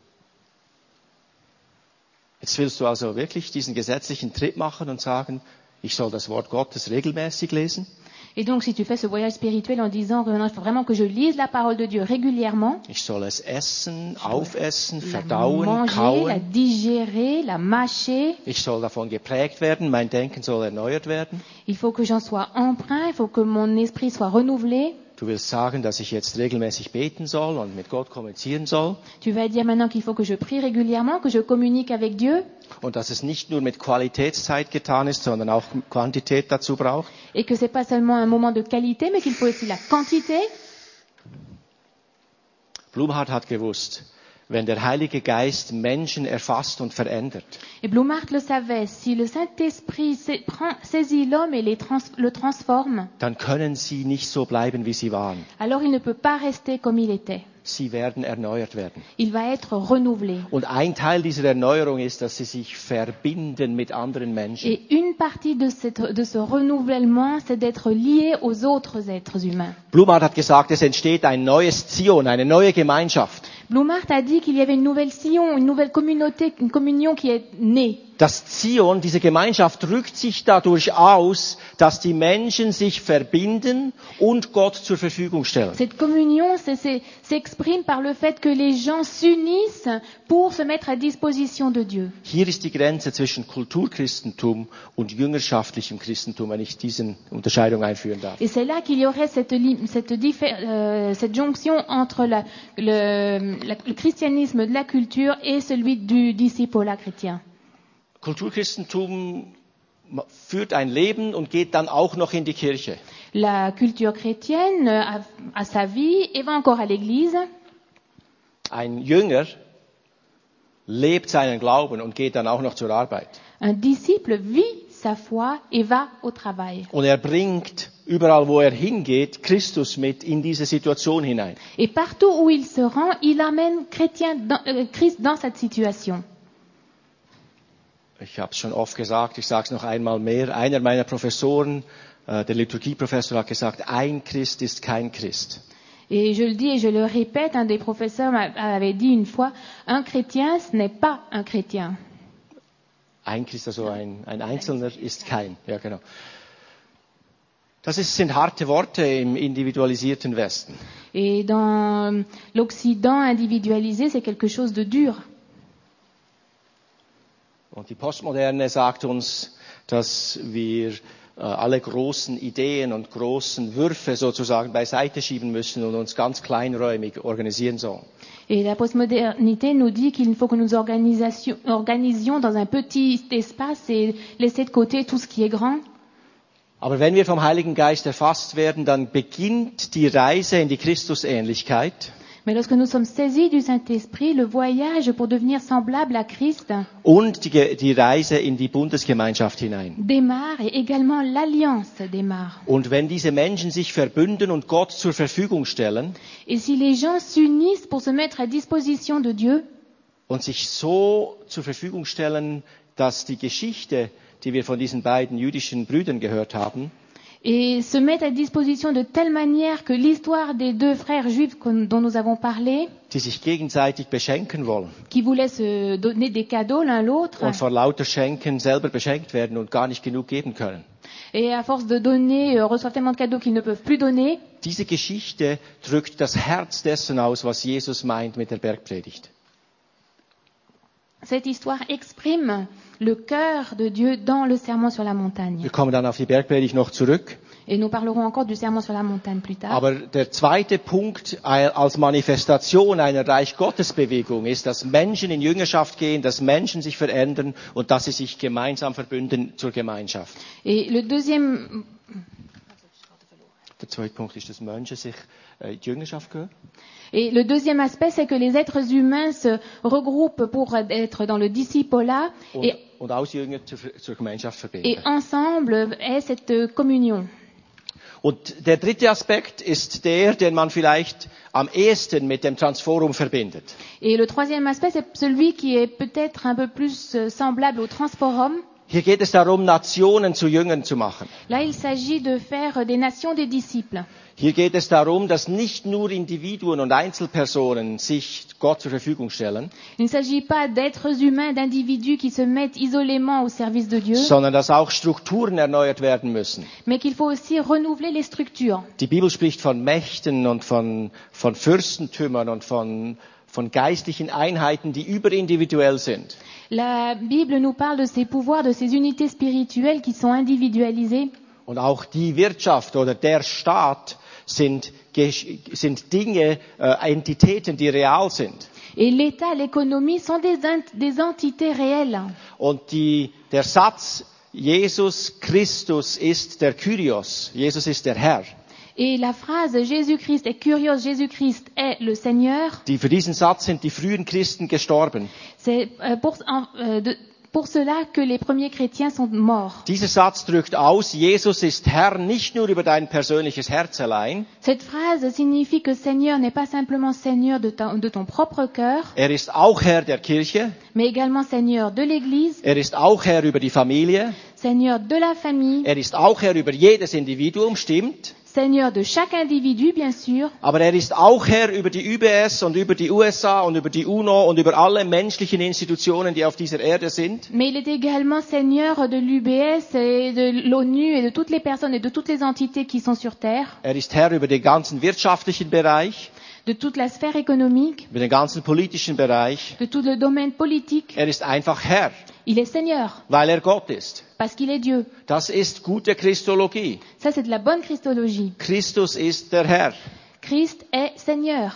Jetzt willst du also wirklich diesen gesetzlichen Trip machen und sagen, ich soll das Wort Gottes regelmäßig lesen. et donc si tu fais ce voyage spirituel en disant que non, il faut vraiment que je lise la parole de Dieu régulièrement, Ich soll es essen, aufessen, la verdauen, manger, la kauen. digérer, la mâcher, Ich soll davon geprägt werden, mein Denken soll erneuert werden. il faut que j'en sois emprunt, il faut que mon esprit soit renouvelé. Du willst sagen, dass ich jetzt regelmäßig beten soll und mit Gott kommunizieren soll Tu vas dire maintenant qu'il faut que je prie régulièrement, que je communique avec Dieu, und dass es nicht nur mit Qualitätszeit getan ist, sondern auch Quantität dazu braucht. et que c'est pas seulement un moment de qualité, mais qu'il faut aussi la quantité. Blumhardt hat gewusst, wenn der Heilige Geist Menschen erfasst und verändert, Et Blumhardt le savait, si le Saint-Esprit sa- prend- saisit l'homme et les trans- le transforme, dann können sie nicht so bleiben, wie sie waren. alors il ne peut pas rester comme il était. Sie werden erneuert werden. Il va être renouvelé. Und ein Teil dieser Erneuerung ist, dass sie sich verbinden mit anderen Menschen. Et une partie de, cette, de ce renouvellement, c'est d'être lié aux autres êtres humains. Blumhardt hat gesagt, es entsteht ein neues Zion, eine neue Gemeinschaft. Blumhardt a dit qu'il y avait une nouvelle Sion, une nouvelle communauté, une communion qui est née. Das Zion, diese Gemeinschaft drückt sich dadurch aus, dass die Menschen sich verbinden und Gott zur Verfügung stellen. Cette communion c'est- c'est- s'exprime par le fait que les gens s'unissent pour se mettre à disposition de Dieu. Hier ist die Grenze zwischen Kulturchristentum und jüngerschaftlichem Christentum, wenn ich diese Unterscheidung einführen darf. Et c'est là qu'il y aurait cette, li- cette, diffé- euh, cette jonction entre la- le, la- le christianisme de la culture et celui du discipolat chrétien. Kulturchristentum führt ein Leben und geht dann auch noch in die Kirche. La culture chrétienne a, a sa vie et va encore à l'église. Ein Jünger lebt seinen Glauben und geht dann auch noch zur Arbeit. Un disciple vit sa foi et va au travail. Und er bringt überall, wo er hingeht, Christus mit in diese Situation hinein. Et partout où il se rend, il amène chrétien dans, euh, Christ dans cette situation. Ich habe es schon oft gesagt, ich sage es noch einmal mehr. Einer meiner Professoren, äh, der Liturgieprofessor, hat gesagt, ein Christ ist kein Christ. Et je le dis et je le répète, un des professeurs m'a- avait dit une fois, un chrétien, ce n'est pas un chrétien. Ein Christ, also ein, ein Einzelner, ist kein. Ja, genau. Das ist, sind harte Worte im individualisierten Westen. Et dans l'Occident individualisé, c'est quelque chose de dur. Und die Postmoderne sagt uns, dass wir äh, alle großen Ideen und großen Würfe sozusagen beiseite schieben müssen und uns ganz kleinräumig organisieren sollen. Et la postmodernité nous dit qu'il faut que nous organisation- organisions dans un petit espace et laisser de côté tout ce qui est grand. Aber wenn wir vom Heiligen Geist erfasst werden, dann beginnt die Reise in die Christusähnlichkeit Mais lorsque nous sommes saisis du Saint-Esprit, le voyage pour devenir semblable à Christ und die, Ge- die Reise in die Bundesgemeinschaft hinein. démarre et également l'alliance démarre. Und wenn diese Menschen sich verbünden und Gott zur Verfügung stellen Et si les gens s'unissent pour se mettre à disposition de Dieu und sich so zur Verfügung stellen, dass die Geschichte, die wir von diesen beiden jüdischen Brüdern gehört haben, et se mettent à disposition de telle manière que l'histoire des deux frères juifs qu'on- dont nous avons parlé, die sich gegenseitig beschenken wollen qui voulaient se donner des cadeaux l'un l'autre, und vor lauter Schenken selber beschenkt werden und gar nicht genug geben können. et à force de donner, euh, reçoivent tellement de cadeaux qu'ils ne peuvent plus donner. Diese Geschichte drückt das Herz dessen aus, was Jesus meint mit der Bergpredigt. Cette histoire exprime le cœur de Dieu dans le sermon sur la montagne. Wir kommen dann auf die Bergpredigt noch zurück. Et nous parlerons encore du sermon sur la montagne plus tard. Aber der zweite Punkt als Manifestation einer Reich-Gottes-Bewegung ist, dass Menschen in Jüngerschaft gehen, dass Menschen sich verändern und dass sie sich gemeinsam verbünden zur Gemeinschaft. Et le deuxième, Der zweite Punkt ist, dass Menschen sich in die Jüngerschaft gehen. et le deuxième aspect, c'est que les êtres humains se regroupent pour être dans le discipolat Und, et, und als Jünger zur, zur Gemeinschaft verbinden. et ensemble est cette communion. Und der dritte Aspekt ist der, den man vielleicht am ehesten mit dem Transforum verbindet. Et le troisième aspect, c'est celui qui est peut-être un peu plus euh, semblable au Transforum. Hier geht es darum, Nationen zu Jüngern zu machen. Là, il s'agit de faire des nations des disciples. Hier geht es darum, dass nicht nur Individuen und Einzelpersonen sich Gott zur Verfügung stellen, Il ne s'agit pas d'êtres humains, d'individus qui se mettent isolément au service de Dieu, sondern dass auch Strukturen erneuert werden müssen. mais qu'il faut aussi renouveler les structures. Die Bibel spricht von Mächten und von, von Fürstentümern und von, von geistlichen Einheiten, die überindividuell sind. La Bible nous parle de ces pouvoirs, de ces unités spirituelles qui sont individualisées. Und auch die Wirtschaft oder der Staat sind, sind Dinge, äh, Entitäten, die real sind. Et l'État, l'économie sont des, des entités réelles. Und die, der Satz, Jesus Christus ist der Kyrios, Jesus ist der Herr. Et la phrase Jésus-Christ est Kyrios, Jésus-Christ est le Seigneur. Die, für diesen Satz sind die frühen Christen gestorben. C'est euh, pour, euh, de, pour cela que les premiers chrétiens sont morts. Dieser Satz drückt aus, Jesus ist Herr nicht nur über dein persönliches Herz allein. Cette phrase signifie que Seigneur n'est pas simplement Seigneur de, ta, de ton propre cœur, Er ist auch Herr der Kirche. mais également Seigneur de l'Église, Er ist auch Herr über die Familie. Seigneur de la famille, Er ist auch Herr über jedes Individuum, stimmt. Seigneur de chaque individu, bien sûr, Aber er ist auch Herr über die Ü B S und über die U S A und über die UNO und über alle menschlichen Institutionen, die auf dieser Erde sind. mais il est également Seigneur de l'U B S et de l'ONU et de toutes les personnes et de toutes les entités qui sont sur Terre, Er ist Herr über den ganzen wirtschaftlichen Bereich, de toute la sphère économique, über den ganzen politischen Bereich. de tout le domaine politique. Er ist einfach Herr, Il est Seigneur, weil er Gott ist. parce qu'il est Dieu. Das ist gute Christologie. Ça, c'est de la bonne Christologie. Christus ist der Herr Christ est Seigneur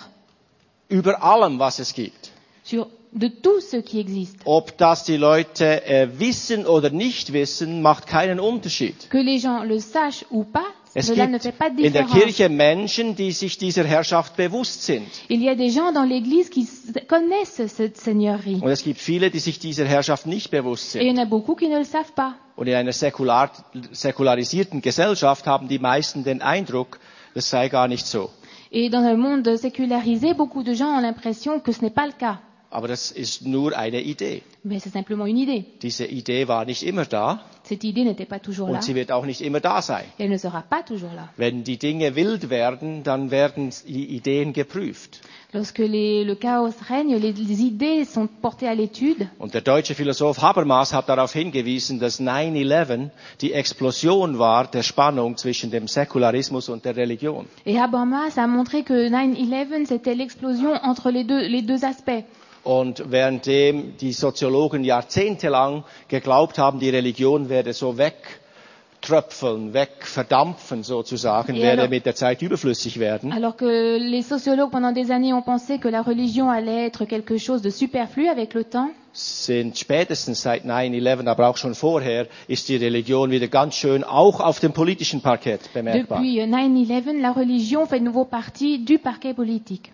über allem, was es gibt. sur de tout ce qui existe. Ob das die Leute äh, wissen oder nicht wissen, macht keinen Unterschied. Que les gens le sachent ou pas, Es cela ne fait gibt pas de in der différence. Kirche Menschen, die sich dieser Herrschaft bewusst sind. Il y a des gens dans l'Église qui s- connaissent cette seigneurie. Und es gibt viele, die sich dieser Herrschaft nicht bewusst Et il y sind. en a beaucoup qui ne le savent pas. Und in einer säkular, säkularisierten Gesellschaft haben die meisten den Eindruck, das sei gar nicht so. Et dans un monde sécularisé, beaucoup de gens ont l'impression que ce n'est pas le cas. Aber das ist nur eine Idee. Mais c'est simplement une idée. Diese Idee war nicht immer da Cette idée n'était pas toujours là. und sie wird auch nicht immer da sein. Et elle ne sera pas toujours là. Wenn die Dinge wild werden, dann werden die Ideen geprüft. Lorsque les, le chaos règne, les, les idées sont portées à l'étude. Und der deutsche Philosoph Habermas hat darauf hingewiesen, dass nine eleven die Explosion war der Spannung zwischen dem Säkularismus und der Religion. Et Habermas a montré que nine eleven, c'était l'explosion entre les deux, les deux aspects. Und währenddem die Soziologen jahrzehntelang geglaubt haben, die Religion werde so wegtröpfeln, wegverdampfen sozusagen, Ja, werde doch. mit der Zeit überflüssig werden, Alors que les sociologues pendant des années ont pensé que la religion allait être quelque chose de superflu avec le temps, sind spätestens seit nine eleven, aber auch schon vorher, ist die Religion wieder ganz schön auch auf dem politischen Parkett bemerkbar. depuis nine eleven, la religion fait de nouveau partie du parquet politique.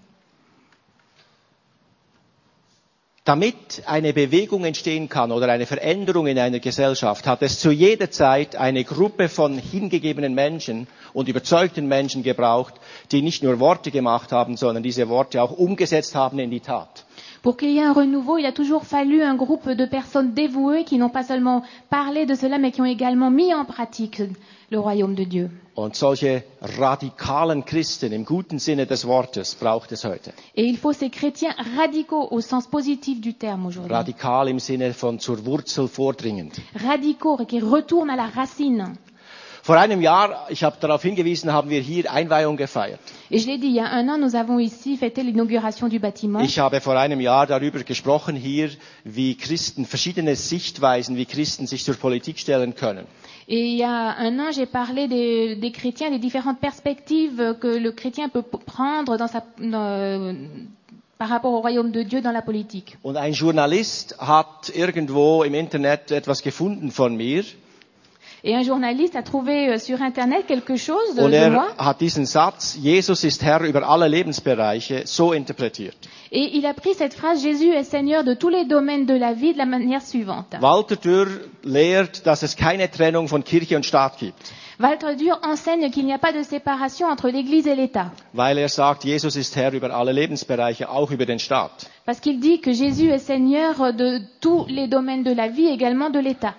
Damit eine Bewegung entstehen kann oder eine Veränderung in einer Gesellschaft, hat es zu jeder Zeit eine Gruppe von hingegebenen Menschen und überzeugten Menschen gebraucht, die nicht nur Worte gemacht haben, sondern diese Worte auch umgesetzt haben in die Tat. Pour qu'il y ait un renouveau, il a toujours fallu un groupe de personnes dévouées qui n'ont pas seulement parlé de cela, mais qui ont également mis en pratique le royaume de Dieu. Und solche radikalen Christen im guten Sinne des Wortes braucht es heute. Et il faut ces chrétiens radicaux au sens positif du terme aujourd'hui. Radikal im Sinne von zur Wurzel vordringend. Radicaux qui retournent à la racine. Vor einem Jahr, ich habe darauf hingewiesen, haben wir hier Einweihung gefeiert. Et je l'ai dit, il y a un an, nous avons ici fêté l'inauguration du bâtiment. Ich habe vor einem Jahr darüber gesprochen hier, wie Christen verschiedene Sichtweisen, wie Christen sich zur Politik stellen können. Et il y a un an, j'ai parlé des, des chrétiens, des différentes perspectives que le chrétien peut p- prendre dans sa, dans, par rapport au royaume de Dieu dans la politique. Und ein Journalist hat irgendwo im Internet etwas gefunden von mir. Et un journaliste a trouvé euh, sur Internet quelque chose de, Und de moi. er hat diesen Satz, Jesus ist Herr über alle Lebensbereiche, so interpretiert. Et il a pris cette phrase, Jésus est Seigneur de tous les domaines de la vie, de la manière suivante. Walter Dürr lehrt, dass es keine Trennung von Kirche und Staat gibt. Walter Dürr enseigne qu'il n'y a pas de séparation entre l'Église et l'État. Weil er sagt, Jesus ist Herr über alle Lebensbereiche, auch über den Staat. Parce qu'il dit que Jésus est Seigneur de tous les domaines de la vie, également de l'État.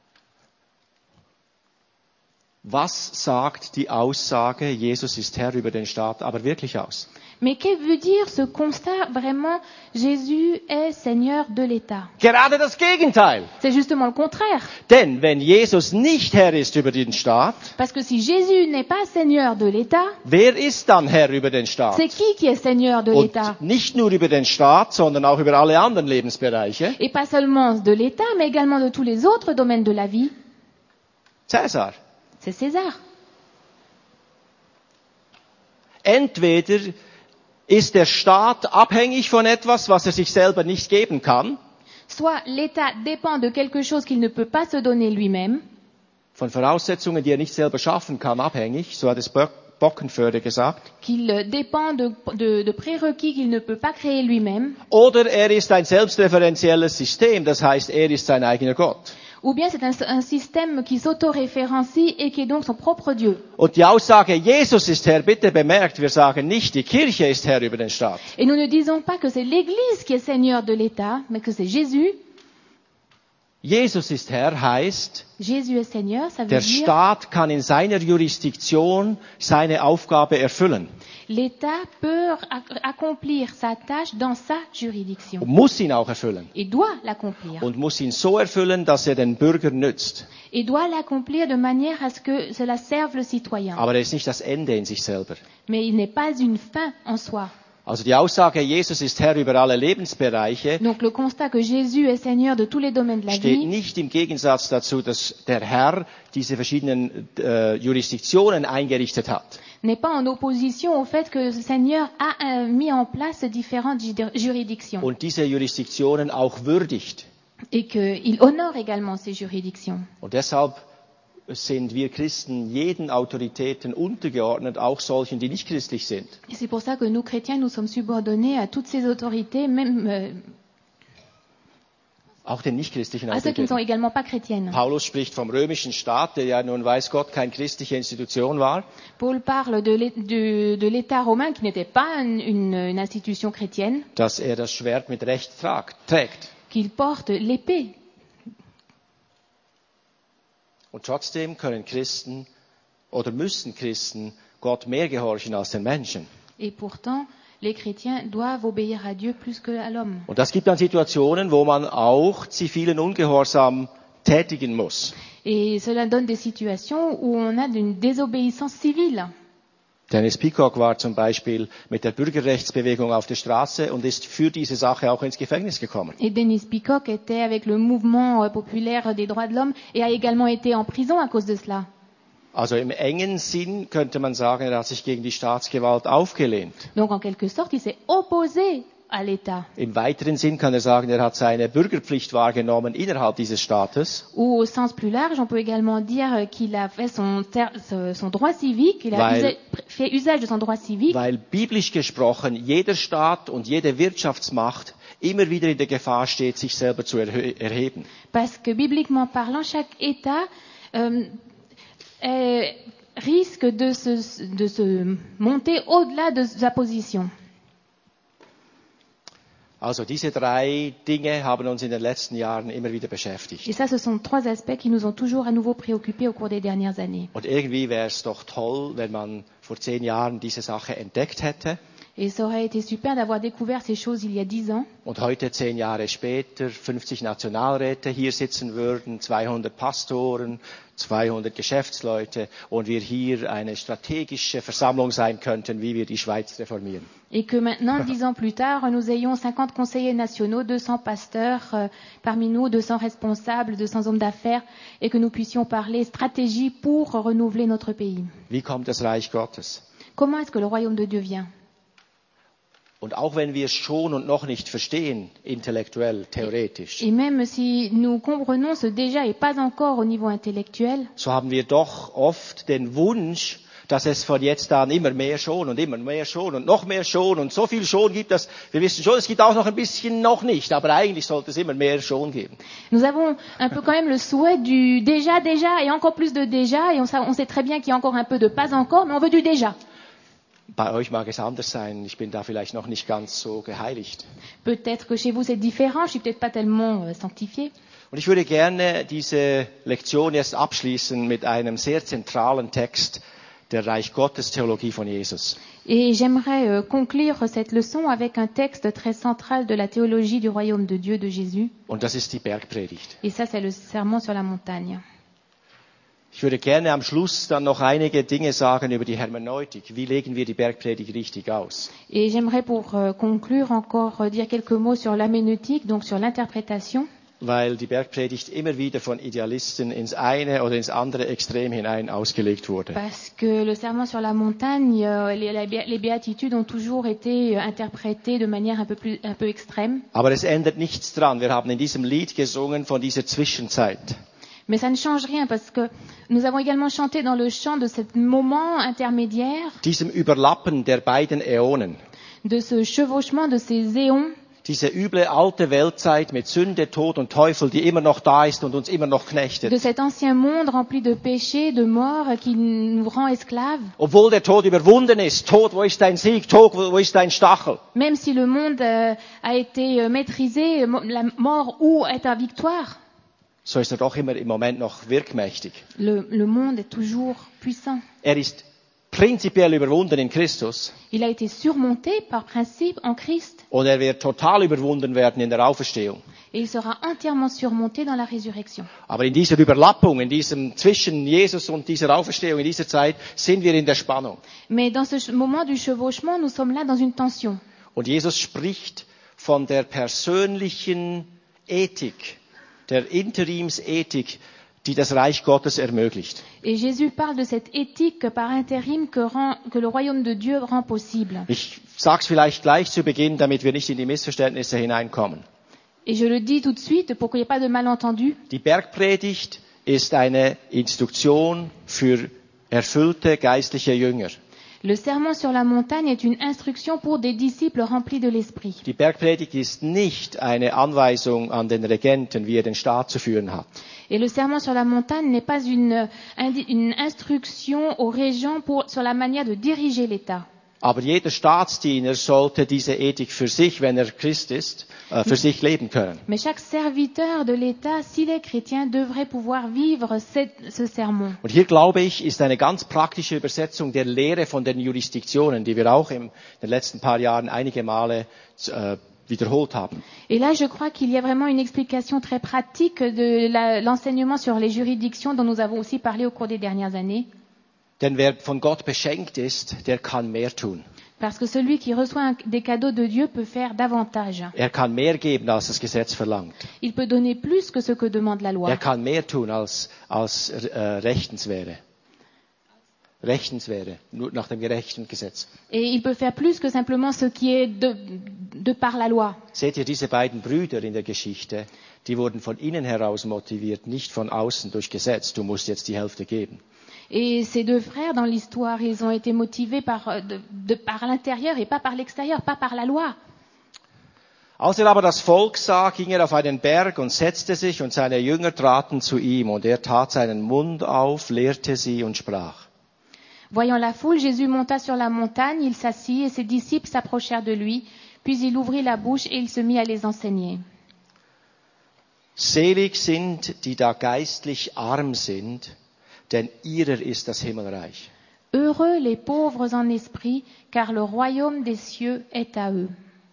Was sagt die Aussage, Jesus ist Herr über den Staat, aber wirklich aus? Mais que veut dire ce constat vraiment, Jésus est Seigneur de l'État? Gerade das Gegenteil. C'est justement le contraire. Denn wenn Jesus nicht Herr ist über den Staat, Parce que si Jésus n'est pas Seigneur de l'État, wer ist dann Herr über den Staat? c'est qui qui est Seigneur de l'État? Und nicht nur über den Staat, sondern auch über alle anderen Lebensbereiche. Et pas seulement de l'État, mais également de tous les autres domaines de la vie. Cäsar. C'est César. Entweder ist der Staat abhängig von etwas, was er sich selber nicht geben kann, Soit l'État dépend de quelque chose qu'il ne peut pas se donner lui-même, von Voraussetzungen, die er nicht selber schaffen kann, abhängig, so hat es Bo- Bockenförde gesagt. qu'il dépend de, de, de prérequis qu'il ne peut pas créer lui-même, Oder er ist ein selbstreferenzielles System, das heißt, er ist sein eigener Gott. ou bien c'est un, un système qui s'autoréférencie et qui est donc son propre Dieu. Und die Aussage, Jesus ist Herr, bitte bemerkt, wir sagen nicht, die Kirche ist Herr über den Staat. Et nous ne disons pas que c'est l'Église qui est Seigneur de l'État, mais que c'est Jésus. Jesus ist Herr heißt, Jésus est Seigneur, ça veut der dire Staat kann in seiner Jurisdiktion seine Aufgabe erfüllen. l'État peut ac- accomplir sa tâche dans sa juridiction Und muss ihn auch erfüllen. et doit l'accomplir. Und muss ihn so erfüllen, dass er den Bürger nützt. Et doit l'accomplir de manière à ce que cela serve le citoyen. Aber er ist nicht das Ende in sich selber. Mais il n'est pas une fin en soi. Also die Aussage, Jesus ist Herr über alle Lebensbereiche, Donc le constat que Jésus est Seigneur de tous les domaines de la steht vie nicht im Gegensatz dazu, dass der Herr diese verschiedenen äh, Jurisdiktionen eingerichtet hat. n'est pas en opposition au fait que le Seigneur a euh, mis en place différentes ju- juridictions Und diese Jurisdiktionen auch würdigt. et qu'il honore également ces juridictions. Und deshalb sind wir Christen jeden Autoritäten untergeordnet, auch solchen, die nicht christlich sind. Et c'est pour ça que nous, chrétiens, nous sommes subordonnés à toutes ces autorités, même euh, Auch den nichtchristlichen à ceux qui ne sont Autoritäten. également pas chrétiennes. Paulus spricht vom römischen Staat, der ja nun weiß Gott keine christliche Institution war. Paul parle de l'é- de- de l'État romain qui n'était pas une, une- une institution chrétienne, Dass er das Schwert mit Recht tragt, trägt. qu'il porte l'épée. Und trotzdem können Christen oder müssen Christen Gott mehr gehorchen als den Menschen. Et pourtant, les chrétiens doivent obéir à Dieu plus que à l'homme. Und das gibt dann Situationen, wo man auch zivilen Ungehorsam tätigen muss. Et cela donne des situations où on a une désobéissance civile. Dennis Peacock war zum Beispiel mit der Bürgerrechtsbewegung auf der Straße und ist für diese Sache auch ins Gefängnis gekommen. Et Denis Peacock était avec le mouvement euh, populaire des droits de l'homme et a également été en prison à cause de cela. Also im engen Sinn könnte man sagen, er hat sich gegen die Staatsgewalt aufgelehnt. Donc en quelque sorte, il s'est opposé à l'État. Im weiteren Sinn kann er sagen, er hat seine Bürgerpflicht wahrgenommen innerhalb dieses Staates, Ou au sens plus large, on peut également dire euh, qu'il a fait son, ter- ce- son droit civique, il a Weil- usa- fait usage de son droit civique, weil biblisch gesprochen jeder Staat und jede Wirtschaftsmacht immer wieder in der Gefahr steht, sich selber zu erhö- erheben. parce que bibliquement parlant, chaque État euh, est- risque de se, de se monter au-delà de sa position. Also diese drei Dinge haben uns in den letzten Jahren immer wieder beschäftigt. Et ça, ce sont trois aspects qui nous ont toujours à nouveau préoccupés au cours des dernières années. Und irgendwie wäre es doch toll, wenn man vor zehn Jahren diese Sache entdeckt hätte Et ça aurait été super d'avoir découvert ces choses il y a dix ans. Und heute, zehn Jahre später, fünfzig Nationalräte hier sitzen würden, zweihundert Pastoren, zweihundert Geschäftsleute und wir hier eine strategische Versammlung sein könnten, wie wir die Schweiz reformieren. Et que maintenant, dix ans plus tard, nous ayons cinquante conseillers nationaux, deux cents pasteurs euh, parmi nous, deux cents responsables, deux cents hommes d'affaires, et que nous puissions parler stratégie pour renouveler notre pays. Wie kommt das Reich Gottes? Comment est-ce que le royaume de Dieu vient? Und auch wenn wir es schon und noch nicht verstehen, intellektuell, theoretisch, Et même si nous comprenons ce déjà et pas encore au niveau intellectuel, so haben wir doch oft den Wunsch, dass es von jetzt an immer mehr schon und immer mehr schon und noch mehr schon und so viel schon gibt, dass wir wissen schon, es gibt auch noch ein bisschen noch nicht, aber eigentlich sollte es immer mehr schon geben. nous avons un peu quand même le souhait du déjà, déjà et encore plus de déjà, et on, sa- on sait très bien qu'il y a encore un peu de pas encore, mais on veut du déjà. Bei euch mag es anders sein, ich bin da vielleicht noch nicht ganz so geheiligt. Peut-être que chez vous c'est différent, je suis peut-être pas tellement euh, sanctifiée. Und ich würde gerne diese Lektion jetzt abschließen mit einem sehr zentralen Text der Reich Gottes Theologie von Jesus. Et j'aimerais euh, conclure cette leçon avec un texte très central de la théologie du royaume de Dieu de Jésus. Und das ist die Bergpredigt. Et ça, c'est le sermon sur la montagne. Ich würde gerne am Schluss dann noch einige Dinge sagen über die Hermeneutik. Wie legen wir die Bergpredigt richtig aus? Et j'aimerais pour euh, conclure encore euh, dire quelques mots sur l'herméneutique, donc sur l'interprétation. Weil die Bergpredigt immer wieder von Idealisten ins eine oder ins andere Extrem hinein ausgelegt wurde. Parce que le sermon sur la montagne, euh, les, la bé- les béatitudes ont toujours été euh, interprétées de manière un peu plus, un peu extrême. Aber es ändert nichts dran. Wir haben in diesem Lied gesungen von dieser Zwischenzeit. Mais ça ne change rien parce que nous avons également chanté dans le chant de ce moment intermédiaire, Diesem Überlappen der beiden Äonen. de ce chevauchement de ces éons, Diese üble alte Weltzeit mit Sünde, Tod und Teufel, die immer noch da ist und uns immer noch de knechtet. cet ancien monde rempli de péchés, de morts, qui nous rend esclaves. Obwohl der Tod überwunden ist. Tod, wo ist dein Sieg? Tod, wo ist dein Stachel? Même si le monde euh, a été euh, maîtrisé, mo- la mort où est ta victoire, So ist er doch immer im Moment noch wirkmächtig. le, le monde est toujours puissant. Er ist prinzipiell überwunden in Christus Il a été surmonté par principe en Christ und er wird total überwunden werden in der Auferstehung. et il sera entièrement surmonté dans la résurrection. Aber in dieser Überlappung, in diesem zwischen Jesus und dieser Auferstehung, in dieser Zeit, sind wir in der Spannung. Mais dans ce ch- moment du chevauchement, nous sommes là dans une tension. Und Jesus spricht von der persönlichen Ethik, der Interimsethik, die das Reich Gottes ermöglicht. Et Jésus parle de cette éthique par intérim que, rend, que le royaume de Dieu rend possible. Ich sage es vielleicht gleich zu Beginn, damit wir nicht in die Missverständnisse hineinkommen. Et je le dis tout de suite pour qu'il n'y ait pas de malentendu. Die Bergpredigt ist eine Instruktion für erfüllte geistliche Jünger. Le sermon sur la montagne est une instruction pour des disciples remplis de l'esprit. Die Bergpredigt ist nicht eine Anweisung an den Regenten, wie er den Staat zu führen hat. Et le sermon sur la montagne n'est pas une, indi- une instruction aux régents pour, sur la manière de diriger l'État. Aber jeder Staatsdiener sollte diese Ethik für sich, wenn er Christ ist, äh, für sich leben können. Mais chaque serviteur de l'État, s'il est chrétien, devrait pouvoir vivre cette- ce sermon. Und hier, glaube ich, ist eine ganz praktische Übersetzung der Lehre von den Jurisdiktionen, die wir auch in den letzten paar Jahren einige Male äh, wiederholt haben. Et là, je crois qu'il y a vraiment une explication très pratique de la- l'enseignement sur les juridictions dont nous avons aussi parlé au cours des dernières années. Denn wer von Gott beschenkt ist, der kann mehr tun. Parce que celui qui reçoit un- des cadeaux de Dieu peut faire davantage. Er kann mehr geben, als das Gesetz verlangt. Il peut donner plus que ce que demande la loi. Er kann mehr tun, als, als äh, rechtens wäre. Rechtens wäre, nur nach dem gerechten Gesetz. Et il peut faire plus que simplement ce qui est de, de par la loi. Seht ihr, diese beiden Brüder in der Geschichte, die wurden von innen heraus motiviert, nicht von außen durch Gesetz. Du musst jetzt die Hälfte geben. Et ces deux frères, dans l'histoire, ils ont été motivés par, euh, de, de, par l'intérieur et pas par l'extérieur, pas par la loi. Als er aber das Volk sah, ging er auf einen Berg und setzte sich, und seine Jünger traten zu ihm, und er tat seinen Mund auf, lehrte sie und sprach. Voyant la foule, Jésus monta sur la montagne, il s'assit et ses disciples s'approchèrent de lui, puis il ouvrit la bouche et il se mit à les enseigner. Selig sind, die da geistlich arm sind, denn ihrer ist das Himmelreich. Heureux les pauvres en esprit, car le royaume des cieux est à eux.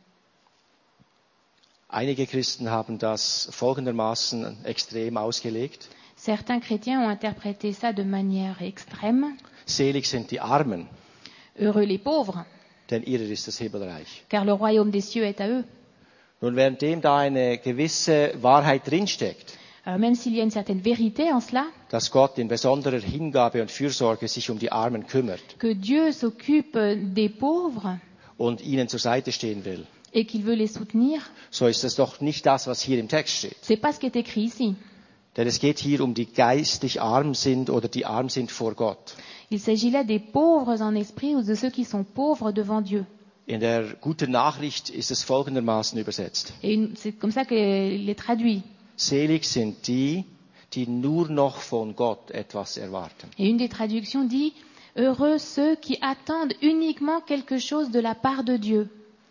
Einige Christen haben das folgendermaßen extrem ausgelegt. Certains chrétiens ont interprété ça de manière extrême. Selig sind die Armen, Heureux les pauvres, denn ihrer ist das Himmelreich. car le royaume des cieux est à eux. Nun, währenddem da eine gewisse Wahrheit drinsteckt, Alors même s'il y a une certaine vérité en cela, dass Gott in besonderer Hingabe und Fürsorge sich um die Armen kümmert que Dieu s'occupe des pauvres und ihnen zur Seite stehen will, et qu'il veut les soutenir, so ist das doch nicht das, was hier im Text steht. c'est pas ce qui est écrit ici. Denn es geht hier um die geistig arm sind oder die arm sind vor Gott. Il s'agit là des pauvres en esprit ou de ceux qui sont pauvres devant Dieu. In der guten Nachricht ist es folgendermaßen übersetzt. Et c'est comme ça qu'il est traduit. Selig sind die, die nur noch von Gott etwas erwarten. Et une des traductions dit « Heureux ceux qui attendent uniquement quelque chose de la part de Dieu ».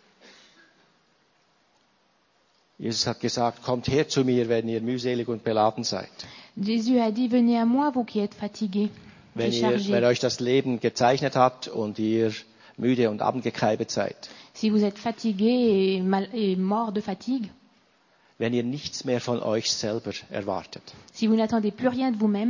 Jesus hat gesagt, kommt her zu mir, wenn ihr mühselig und beladen seid. Jésus a dit « Venez à moi, vous qui êtes fatigués Wenn, et ihr, wenn chargés. euch das Leben gezeichnet hat und ihr müde und abgekreibet seid. Si vous êtes fatigués et, mal, et morts de fatigue, Wenn ihr nichts mehr von euch selber erwartet. si vous n'attendez plus rien de vous-même. »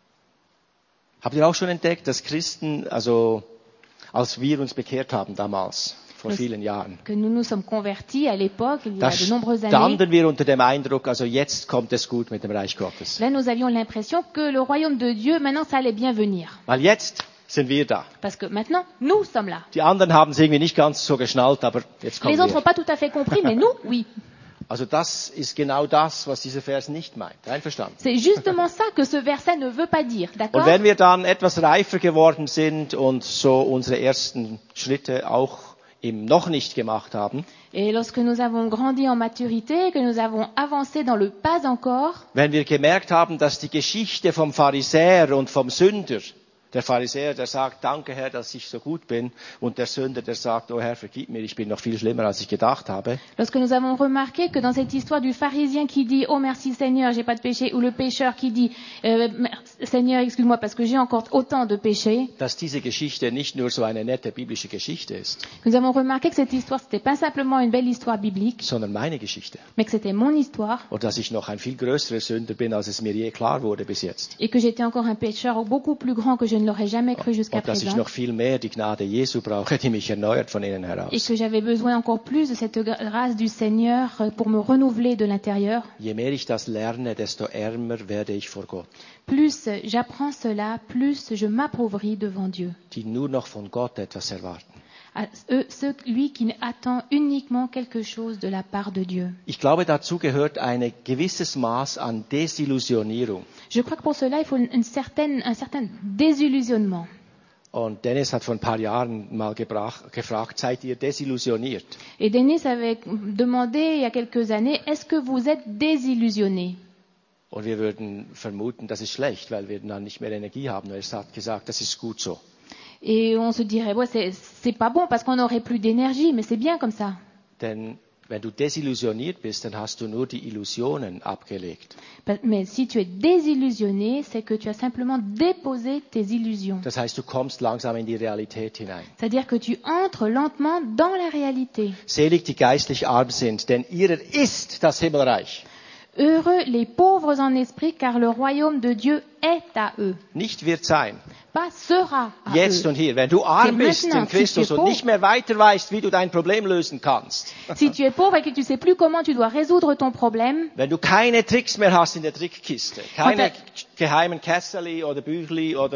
Habt ihr auch schon entdeckt, dass Christen, also als wir uns bekehrt haben damals, vor Das- vielen Jahren, Que nous nous sommes convertis à l'époque, il y da a de nombreuses années. standen wir unter dem Eindruck, also jetzt kommt es gut mit dem Reich Gottes. Là, nous avions l'impression que le royaume de Dieu, maintenant, ça allait bien venir. Weil jetzt sind wir da. Parce que maintenant, nous sommes là. Die anderen haben es irgendwie nicht ganz so geschnallt, aber jetzt kommen Les autres n'ont wir. pas tout à fait compris, mais nous, oui. Also das ist genau das, was dieser Vers nicht meint. Einverstanden? C'est justement ça que ce verset ne veut pas dire, Und d'accord? wenn wir dann etwas reifer geworden sind und so unsere ersten Schritte auch im noch nicht gemacht haben, Et lorsque nous avons grandi en maturité, que nous avons avancé dans le pas encore, wenn wir gemerkt haben, dass die Geschichte vom Pharisäer und vom Sünder, der Pharisäer, der sagt, danke Herr, dass ich so gut bin, und der Sünder, der sagt, oh Herr, vergib mir, ich bin noch viel schlimmer, als ich gedacht habe, lorsque nous avons remarqué que dans cette histoire du pharisien qui dit « Oh merci Seigneur, j'ai pas de péché » ou le pécheur qui dit euh, « Seigneur, excuse-moi parce que j'ai encore autant de péchés », dass diese Geschichte nicht nur so eine nette biblische Geschichte ist, nous avons remarqué que cette histoire, c'était pas simplement une belle histoire biblique, sondern meine Geschichte. mais que c'était mon histoire Und dass ich noch ein viel größerer Sünder bin, als es mir je klar wurde bis jetzt. et que j'étais encore un pécheur beaucoup plus grand que je ne l'aurais jamais cru jusqu'à Und dass ich présent. noch viel mehr die Gnade Jesu brauche, die mich erneuert von innen Et heraus. que j'avais besoin encore plus de cette grâce du Seigneur pour me renouveler de l'intérieur. Je mehr ich das lerne, desto ärmer werde ich vor Gott. Plus j'apprends cela, plus je m'appauvris devant Dieu. Die nur noch von Gott etwas erwarten. À eux- celui qui attend uniquement quelque chose de la part de Dieu. Ich glaube, dazu gehört ein gewisses Maß an Desillusionierung. Je crois que pour cela, il faut une certaine, un certain désillusionnement. Und Dennis hat vor ein paar Jahren mal gebrach, gefragt, seid ihr desillusioniert? Et Denis avait demandé il y a quelques années, est-ce que vous êtes désillusionné? Und wir würden vermuten, das ist schlecht, weil wir dann nicht mehr Energie haben. Er hat gesagt, das ist gut so. Et on se dirait, ouais, c'est, c'est pas bon parce qu'on n'aurait plus d'énergie, mais c'est bien comme ça. Denn wenn du desillusioniert bist, dann hast du nur die Illusionen abgelegt. Mais si tu es désillusionné, c'est que tu as simplement déposé tes illusions. Das heißt, du kommst langsam in die Realität hinein. C'est-à-dire que tu entres lentement dans la réalité. Selig die geistlich arm sind, denn ihrer ist das Himmelreich. Heureux les pauvres en esprit, car le royaume de Dieu est à eux. Nicht wird sein. Pas sera à Jetzt eux. und hier. Wenn du arm C'est bist in maintenant, Christus si tu es und nicht mehr weiter weißt, wie du dein Problem lösen kannst. Si tu es pauvre et que tu sais plus comment tu dois résoudre ton problème, Wenn du keine Tricks mehr hast in der Trickkiste, keine Und geheimen Kässerli oder Büchli oder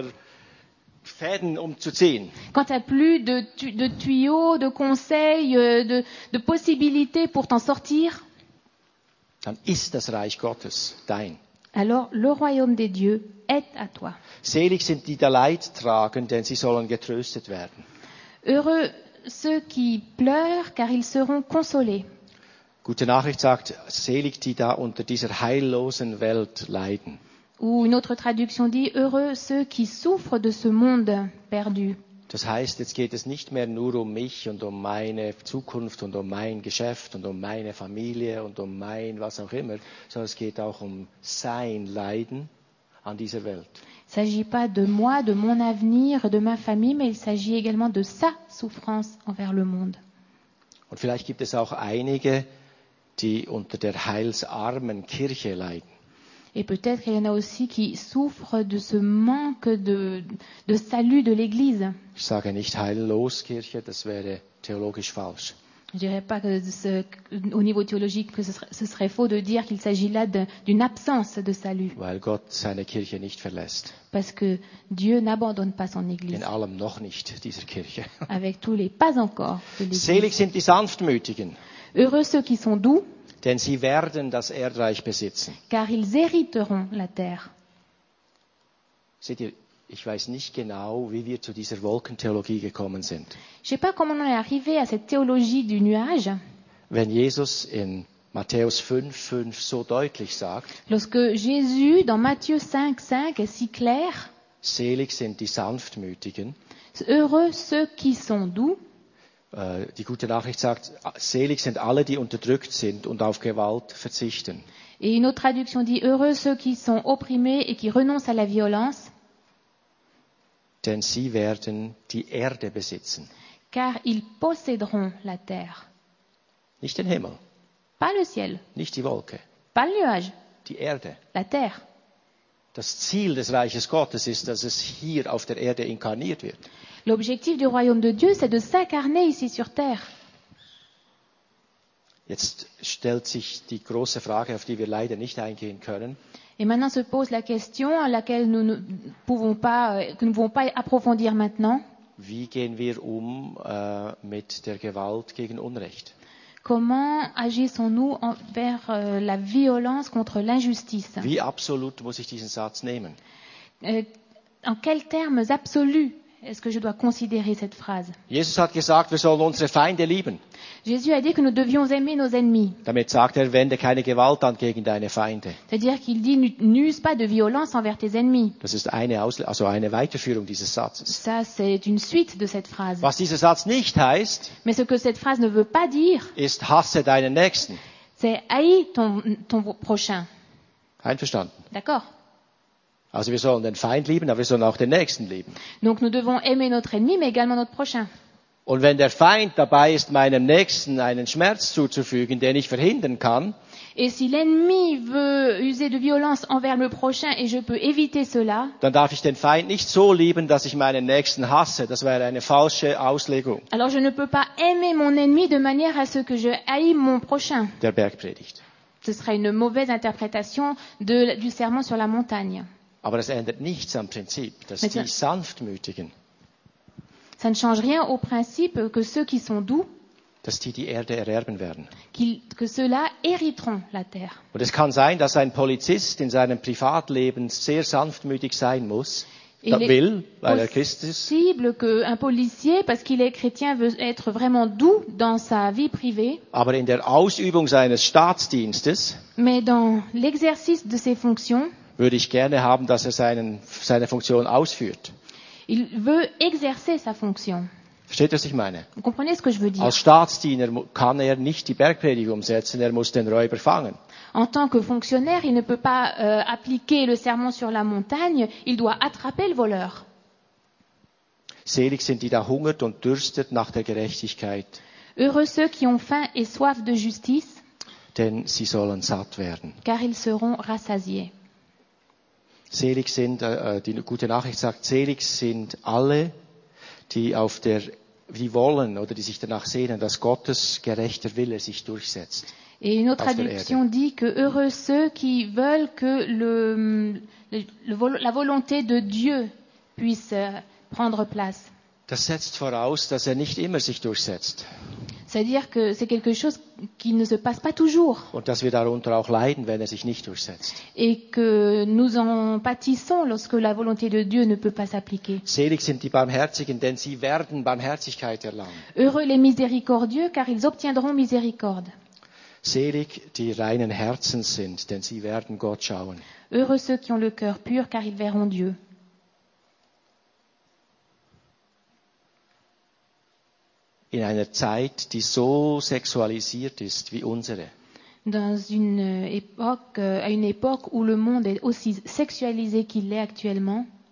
Fäden umzuziehen, quand tu n'as plus de, tu- de tuyaux, de conseils, euh, de, de possibilités pour t'en sortir, dann ist das Reich Gottes dein. alors le royaume des dieux est à toi. Selig sind die da Leid tragen, denn sie sollen getröstet werden. Heureux ceux qui pleurent, car ils seront consolés. Gute Nachricht sagt, selig die da unter dieser heillosen Welt leiden. Ou une autre traduction dit, heureux ceux qui souffrent de ce monde perdu. Das heißt, jetzt geht es nicht mehr nur um mich und um meine Zukunft und um mein Geschäft und um meine Familie und um mein was auch immer, sondern es geht auch um sein Leiden an dieser Welt. Il ne s'agit pas de moi, de mon avenir, de ma famille, mais il s'agit également de sa souffrance envers le monde. Und vielleicht gibt es auch einige, die unter der heilsarmen Kirche leiden. Et peut-être qu'il y en a aussi qui souffrent de ce manque de, de salut de l'Église. Ich sage nicht heillos Kirche, das wäre theologisch falsch. Je ne dirais pas que ce, au niveau théologique que ce serait, ce serait faux de dire qu'il s'agit là de, d'une absence de salut. Weil Gott seine Kirche nicht verlässt. Parce que Dieu n'abandonne pas son Église. In allem noch nicht dieser Kirche. Avec tous les pas encore de l'Église. Selig sind die Sanftmütigen, Heureux ceux qui sont doux, denn sie werden das Erdreich besitzen. car ils hériteront la terre. Seht ihr, ich weiß nicht genau, wie wir zu dieser Wolkentheologie gekommen sind. Je ne sais pas comment on est arrivé à cette théologie du nuage. Wenn Jesus in Matthäus fünf fünf so deutlich sagt, Lorsque Jésus, dans Matthieu cinq cinq, est si clair, selig sind die Sanftmütigen, heureux ceux qui sont doux, äh, die gute Nachricht sagt, selig sind alle, die unterdrückt sind und auf Gewalt verzichten. et une autre traduction dit heureux ceux qui sont opprimés et qui renoncent à la violence, Denn sie werden die Erde besitzen. car ils posséderont la terre. Nicht den Himmel, Pas le ciel, nicht die Wolke, pas le nuage, die Erde. la terre. Das Ziel des Reiches Gottes ist, dass es hier auf der Erde inkarniert wird. L'objectif du royaume de Dieu, c'est de s'incarner ici sur terre. Jetzt stellt sich die große Frage, auf die wir leider nicht eingehen können. Et maintenant se pose la question à laquelle nous ne pouvons pas, euh, que nous ne pouvons pas approfondir maintenant. Wie gehen wir um äh, mit der Gewalt gegen Unrecht? Comment agissons-nous envers euh, la violence contre l'injustice? Wie absolut muss ich diesen Satz nehmen? Euh, en quels termes absolus est-ce que je dois considérer cette phrase? Jesus hat gesagt, wir sollen unsere Feinde lieben. Jésus a dit que nous devions aimer nos ennemis. Damit sagt er, wende keine Gewalt an gegen deine Feinde. C'est-à-dire qu'il dit n'use pas de violence envers tes ennemis. Das ist eine, Ausle- also eine Weiterführung dieses Satzes. Ça, c'est une suite de cette phrase. Was dieser Satz nicht heißt, Mais ce que cette phrase ne veut pas dire, ist, hasse deinen Nächsten. c'est haïs ton, ton prochain. Einverstanden? D'accord? Also wir sollen den Feind lieben, aber wir sollen auch den Nächsten lieben. Donc nous devons aimer notre ennemi, mais également notre prochain. Und wenn der Feind dabei ist, meinem Nächsten einen Schmerz zuzufügen, den ich verhindern kann, Et si l'ennemi veut user de violence envers le prochain et je peux éviter cela, dann darf ich den Feind nicht so lieben, dass ich meinen Nächsten hasse. Das wäre eine falsche Auslegung alors je ne peux pas aimer mon ennemi de manière à ce que je haïs mon prochain. der Bergpredigt. Ce serait une mauvaise interprétation de, du sermon sur la montagne. Aber das ändert nichts am Prinzip, dass Mit- die Sanftmütigen, Ça ne change rien au principe que ceux qui sont doux, dass die die Erde ererben werden. qu'ils- que ceux-là hériteront la terre. Und es kann sein, dass ein Polizist in seinem Privatleben sehr sanftmütig sein muss, Et da il est will, weil er Christ ist, possible qu'un policier, parce qu'il est chrétien, veut être vraiment doux dans sa vie privée, aber in der Ausübung seines Staatsdienstes mais dans l'exercice de ses fonctions, würde ich gerne haben, dass er seinen, seine Funktion ausführt. il veut exercer sa fonction. Versteht ihr, was ich meine? Vous comprenez ce que je veux dire? Als Staatsdiener mu- kann er nicht die Bergpredigt umsetzen, er muss den Räuber fangen. En tant que fonctionnaire, il ne peut pas euh, appliquer le sermon sur la montagne, il doit attraper le voleur. Selig sind die da hungert und dürstet nach der Gerechtigkeit, Heureux ceux qui ont faim et soif de justice, denn sie sollen satt werden. car ils seront rassasiés. Selig sind, äh, die gute Nachricht sagt, selig sind alle, die auf der, die wollen oder die sich danach sehnen, dass Gottes gerechter Wille sich durchsetzt. Et une autre Auf der traduction dit que heureux ceux qui veulent que le, le- le vol- la volonté de Dieu puisse euh, prendre place. Das setzt voraus, dass er nicht immer sich durchsetzt C'est-à-dire que c'est quelque chose qui ne se passe pas toujours und dass wir darunter auch leiden, wenn er sich nicht durchsetzt. et que nous en pâtissons lorsque la volonté de Dieu ne peut pas s'appliquer. Selig sind die Barmherzigen, denn sie werden Barmherzigkeit erlangen. Heureux les miséricordieux, car ils obtiendront miséricorde. Selig die reinen Herzens sind, denn sie werden Gott schauen. Heureux ceux qui ont le cœur pur, car ils verront Dieu. In einer Zeit, die so sexualisiert ist wie unsere, Dans une époque, euh, à une époque où le monde est aussi sexualisé qu'il l'est actuellement,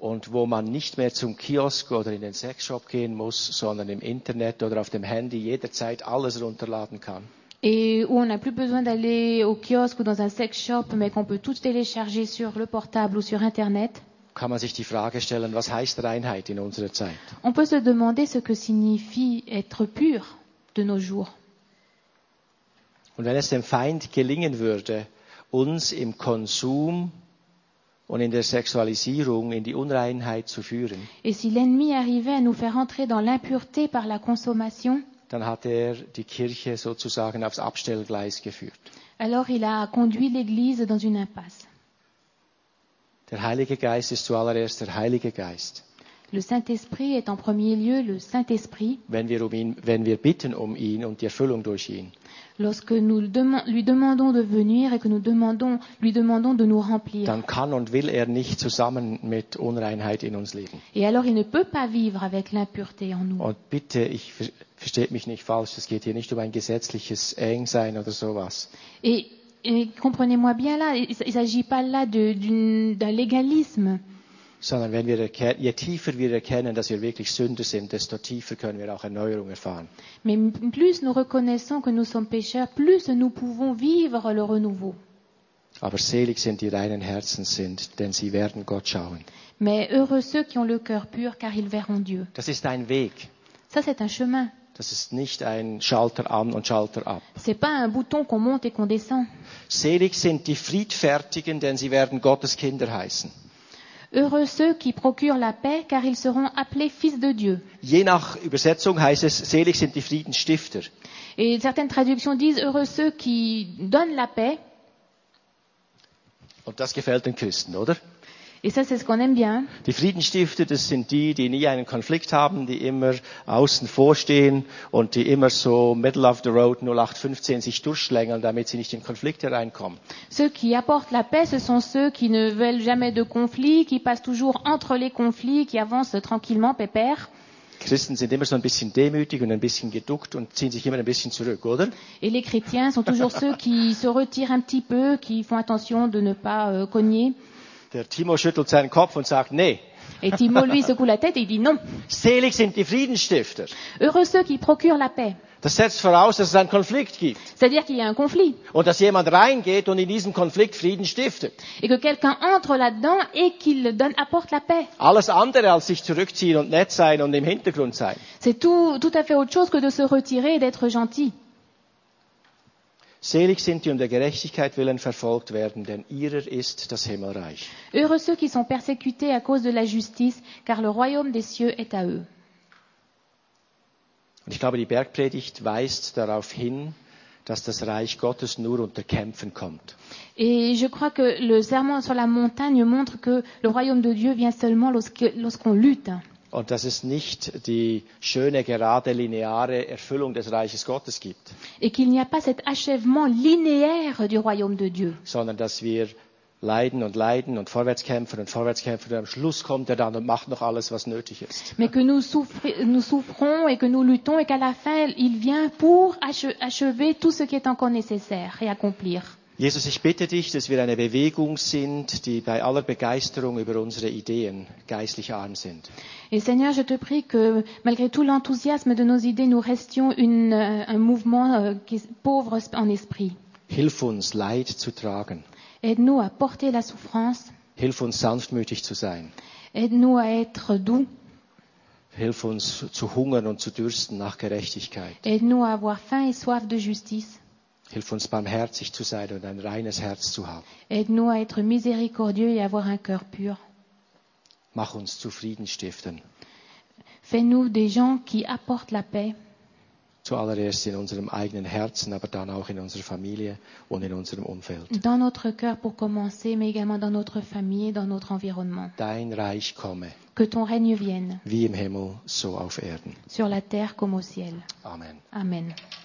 und wo man nicht mehr zum Kiosk oder in den Sexshop gehen muss, sondern im Internet oder auf dem Handy jederzeit alles runterladen kann. Et où on n'a plus besoin d'aller au kiosque ou dans un sex shop, mais qu'on peut tout télécharger sur le portable ou sur Internet. Kann man sich die Frage stellen, was heißt Reinheit in unserer Zeit? On peut se demander ce que signifie être pur de nos jours. Und wenn es dem Feind gelingen würde, uns im Konsum und in der Sexualisierung in die Unreinheit zu führen, Et si l'ennemi arrivait à nous faire entrer dans l'impureté par la consommation, dann hat er die Kirche sozusagen aufs Abstellgleis geführt. alors il a conduit l'Église dans une impasse. Der Heilige Geist ist zuallererst der Heilige Geist. Le Saint-Esprit est en premier lieu le Saint-Esprit. Wenn wir, um ihn, wenn wir bitten um ihn und die Erfüllung durch ihn, Lorsque nous lui demandons de venir et que nous demandons, lui demandons de nous remplir. dann kann und will er nicht zusammen mit Unreinheit in uns leben. Et alors il ne peut pas vivre avec l'impureté en nous. Und bitte, ich ver- versteht mich nicht falsch, es geht hier nicht um ein gesetzliches Engsein oder sowas. Et, et comprenez-moi bien là, il ne s'agit pas là de- d'une- d'un légalisme. Sondern wenn wir erkennen, je tiefer wir erkennen, dass wir wirklich Sünder sind, desto tiefer können wir auch Erneuerung erfahren. Mais plus nous reconnaissons que nous sommes pécheurs, plus nous pouvons vivre le renouveau. Aber selig sind die reinen Herzen sind, denn sie werden Gott schauen. Mais heureux ceux qui ont le cœur pur, car ils verront Dieu. Das ist ein Weg. Ça, c'est un chemin. Das ist nicht ein Schalter an und Schalter ab. C'est pas un bouton qu'on monte et qu'on descend. Selig sind die Friedfertigen, denn sie werden Gottes Kinder heißen. Heureux ceux qui procurent la paix, car ils seront appelés fils de Dieu. Je nach Übersetzung heißt es, selig sind die Friedensstifter. Et certaines traductions disent heureux ceux qui donnent la paix. Und das gefällt den Christen, oder? Et ça, c'est ce qu'on aime bien. Die Friedensstifter, das sind die, die nie einen Konflikt haben, die immer außen vorstehen und die immer so middle of the road null acht fünfzehn sich durchschlängeln, damit sie nicht in Konflikt hereinkommen. Ceux qui apportent la paix, ce sont ceux qui ne veulent jamais de conflit, qui passent toujours entre les conflits, qui avancent tranquillement, pépère. Christen sind immer so ein bisschen demütig und ein bisschen geduckt und ziehen sich immer ein bisschen zurück, oder? Et les chrétiens sont toujours ceux qui se retirent un petit peu, qui font attention de ne pas euh, cogner. Der Timo schüttelt seinen Kopf und sagt, nee, Et Timo, lui, secoue la tête et il dit non. selig sind die Friedensstifter. Heureux ceux qui procurent la paix. Das setzt voraus, dass es einen Konflikt gibt C'est-à-dire qu'il y a un conflit. und dass jemand reingeht und in diesem Konflikt Frieden stiftet. Et que quelqu'un entre là-dedans et qu'il donne, apporte la paix. Alles andere als sich zurückziehen und nett sein und im Hintergrund sein. C'est tout, tout à fait autre chose que de se retirer et d'être gentil. Selig sind die um der Gerechtigkeit willen verfolgt werden, denn ihrer ist das Himmelreich. Heureux ceux qui sont persécutés à cause de la justice, car le royaume des cieux est à eux. Und ich glaube, die Bergpredigt weist darauf hin, dass das Reich Gottes nur unter Kämpfen kommt. Et je crois que le sermon sur la montagne montre que le royaume de Dieu vient seulement lorsque, lorsqu'on lutte. Und dass es nicht die schöne, gerade, lineare Erfüllung des Reiches Gottes gibt, Et qu'il n'y a pas cet achèvement linéaire du royaume de Dieu. sondern dass wir leiden und leiden und vorwärts kämpfen und vorwärts kämpfen und am Schluss kommt er dann und macht noch alles, was nötig ist. Mais que nous, souffri- nous souffrons et que nous luttons et qu'à la fin, il vient pour ache- achever tout ce qui est encore nécessaire et accomplir. Jesus, ich bitte dich, dass wir eine Bewegung sind, die bei aller Begeisterung über unsere Ideen geistlich arm sind. Et Seigneur, je te prie que malgré tout l'enthousiasme de nos idées, nous restions une, euh, un mouvement euh, qui est pauvre en esprit. Hilf uns, Leid zu tragen. Aide-nous à porter la souffrance. Hilf uns, sanftmütig zu sein. Aide-nous à être doux. Hilf uns, zu hungern und zu dürsten nach Gerechtigkeit. Aide-nous à avoir faim et soif de justice. Hilf uns, barmherzig zu sein und ein reines Herz zu haben. Aide-nous à être miséricordieux et à avoir un cœur pur. Mach uns zu Friedenstiftern. Fais-nous des gens qui apportent la paix, Zuallererst in unserem eigenen Herzen, aber dann auch in unserer Familie und in unserem Umfeld. dans notre cœur pour commencer, mais également dans notre famille et dans notre environnement. Dein Reich komme, Que ton règne vienne, wie im Himmel, so auf Erden. sur la terre comme au ciel. Amen. Amen.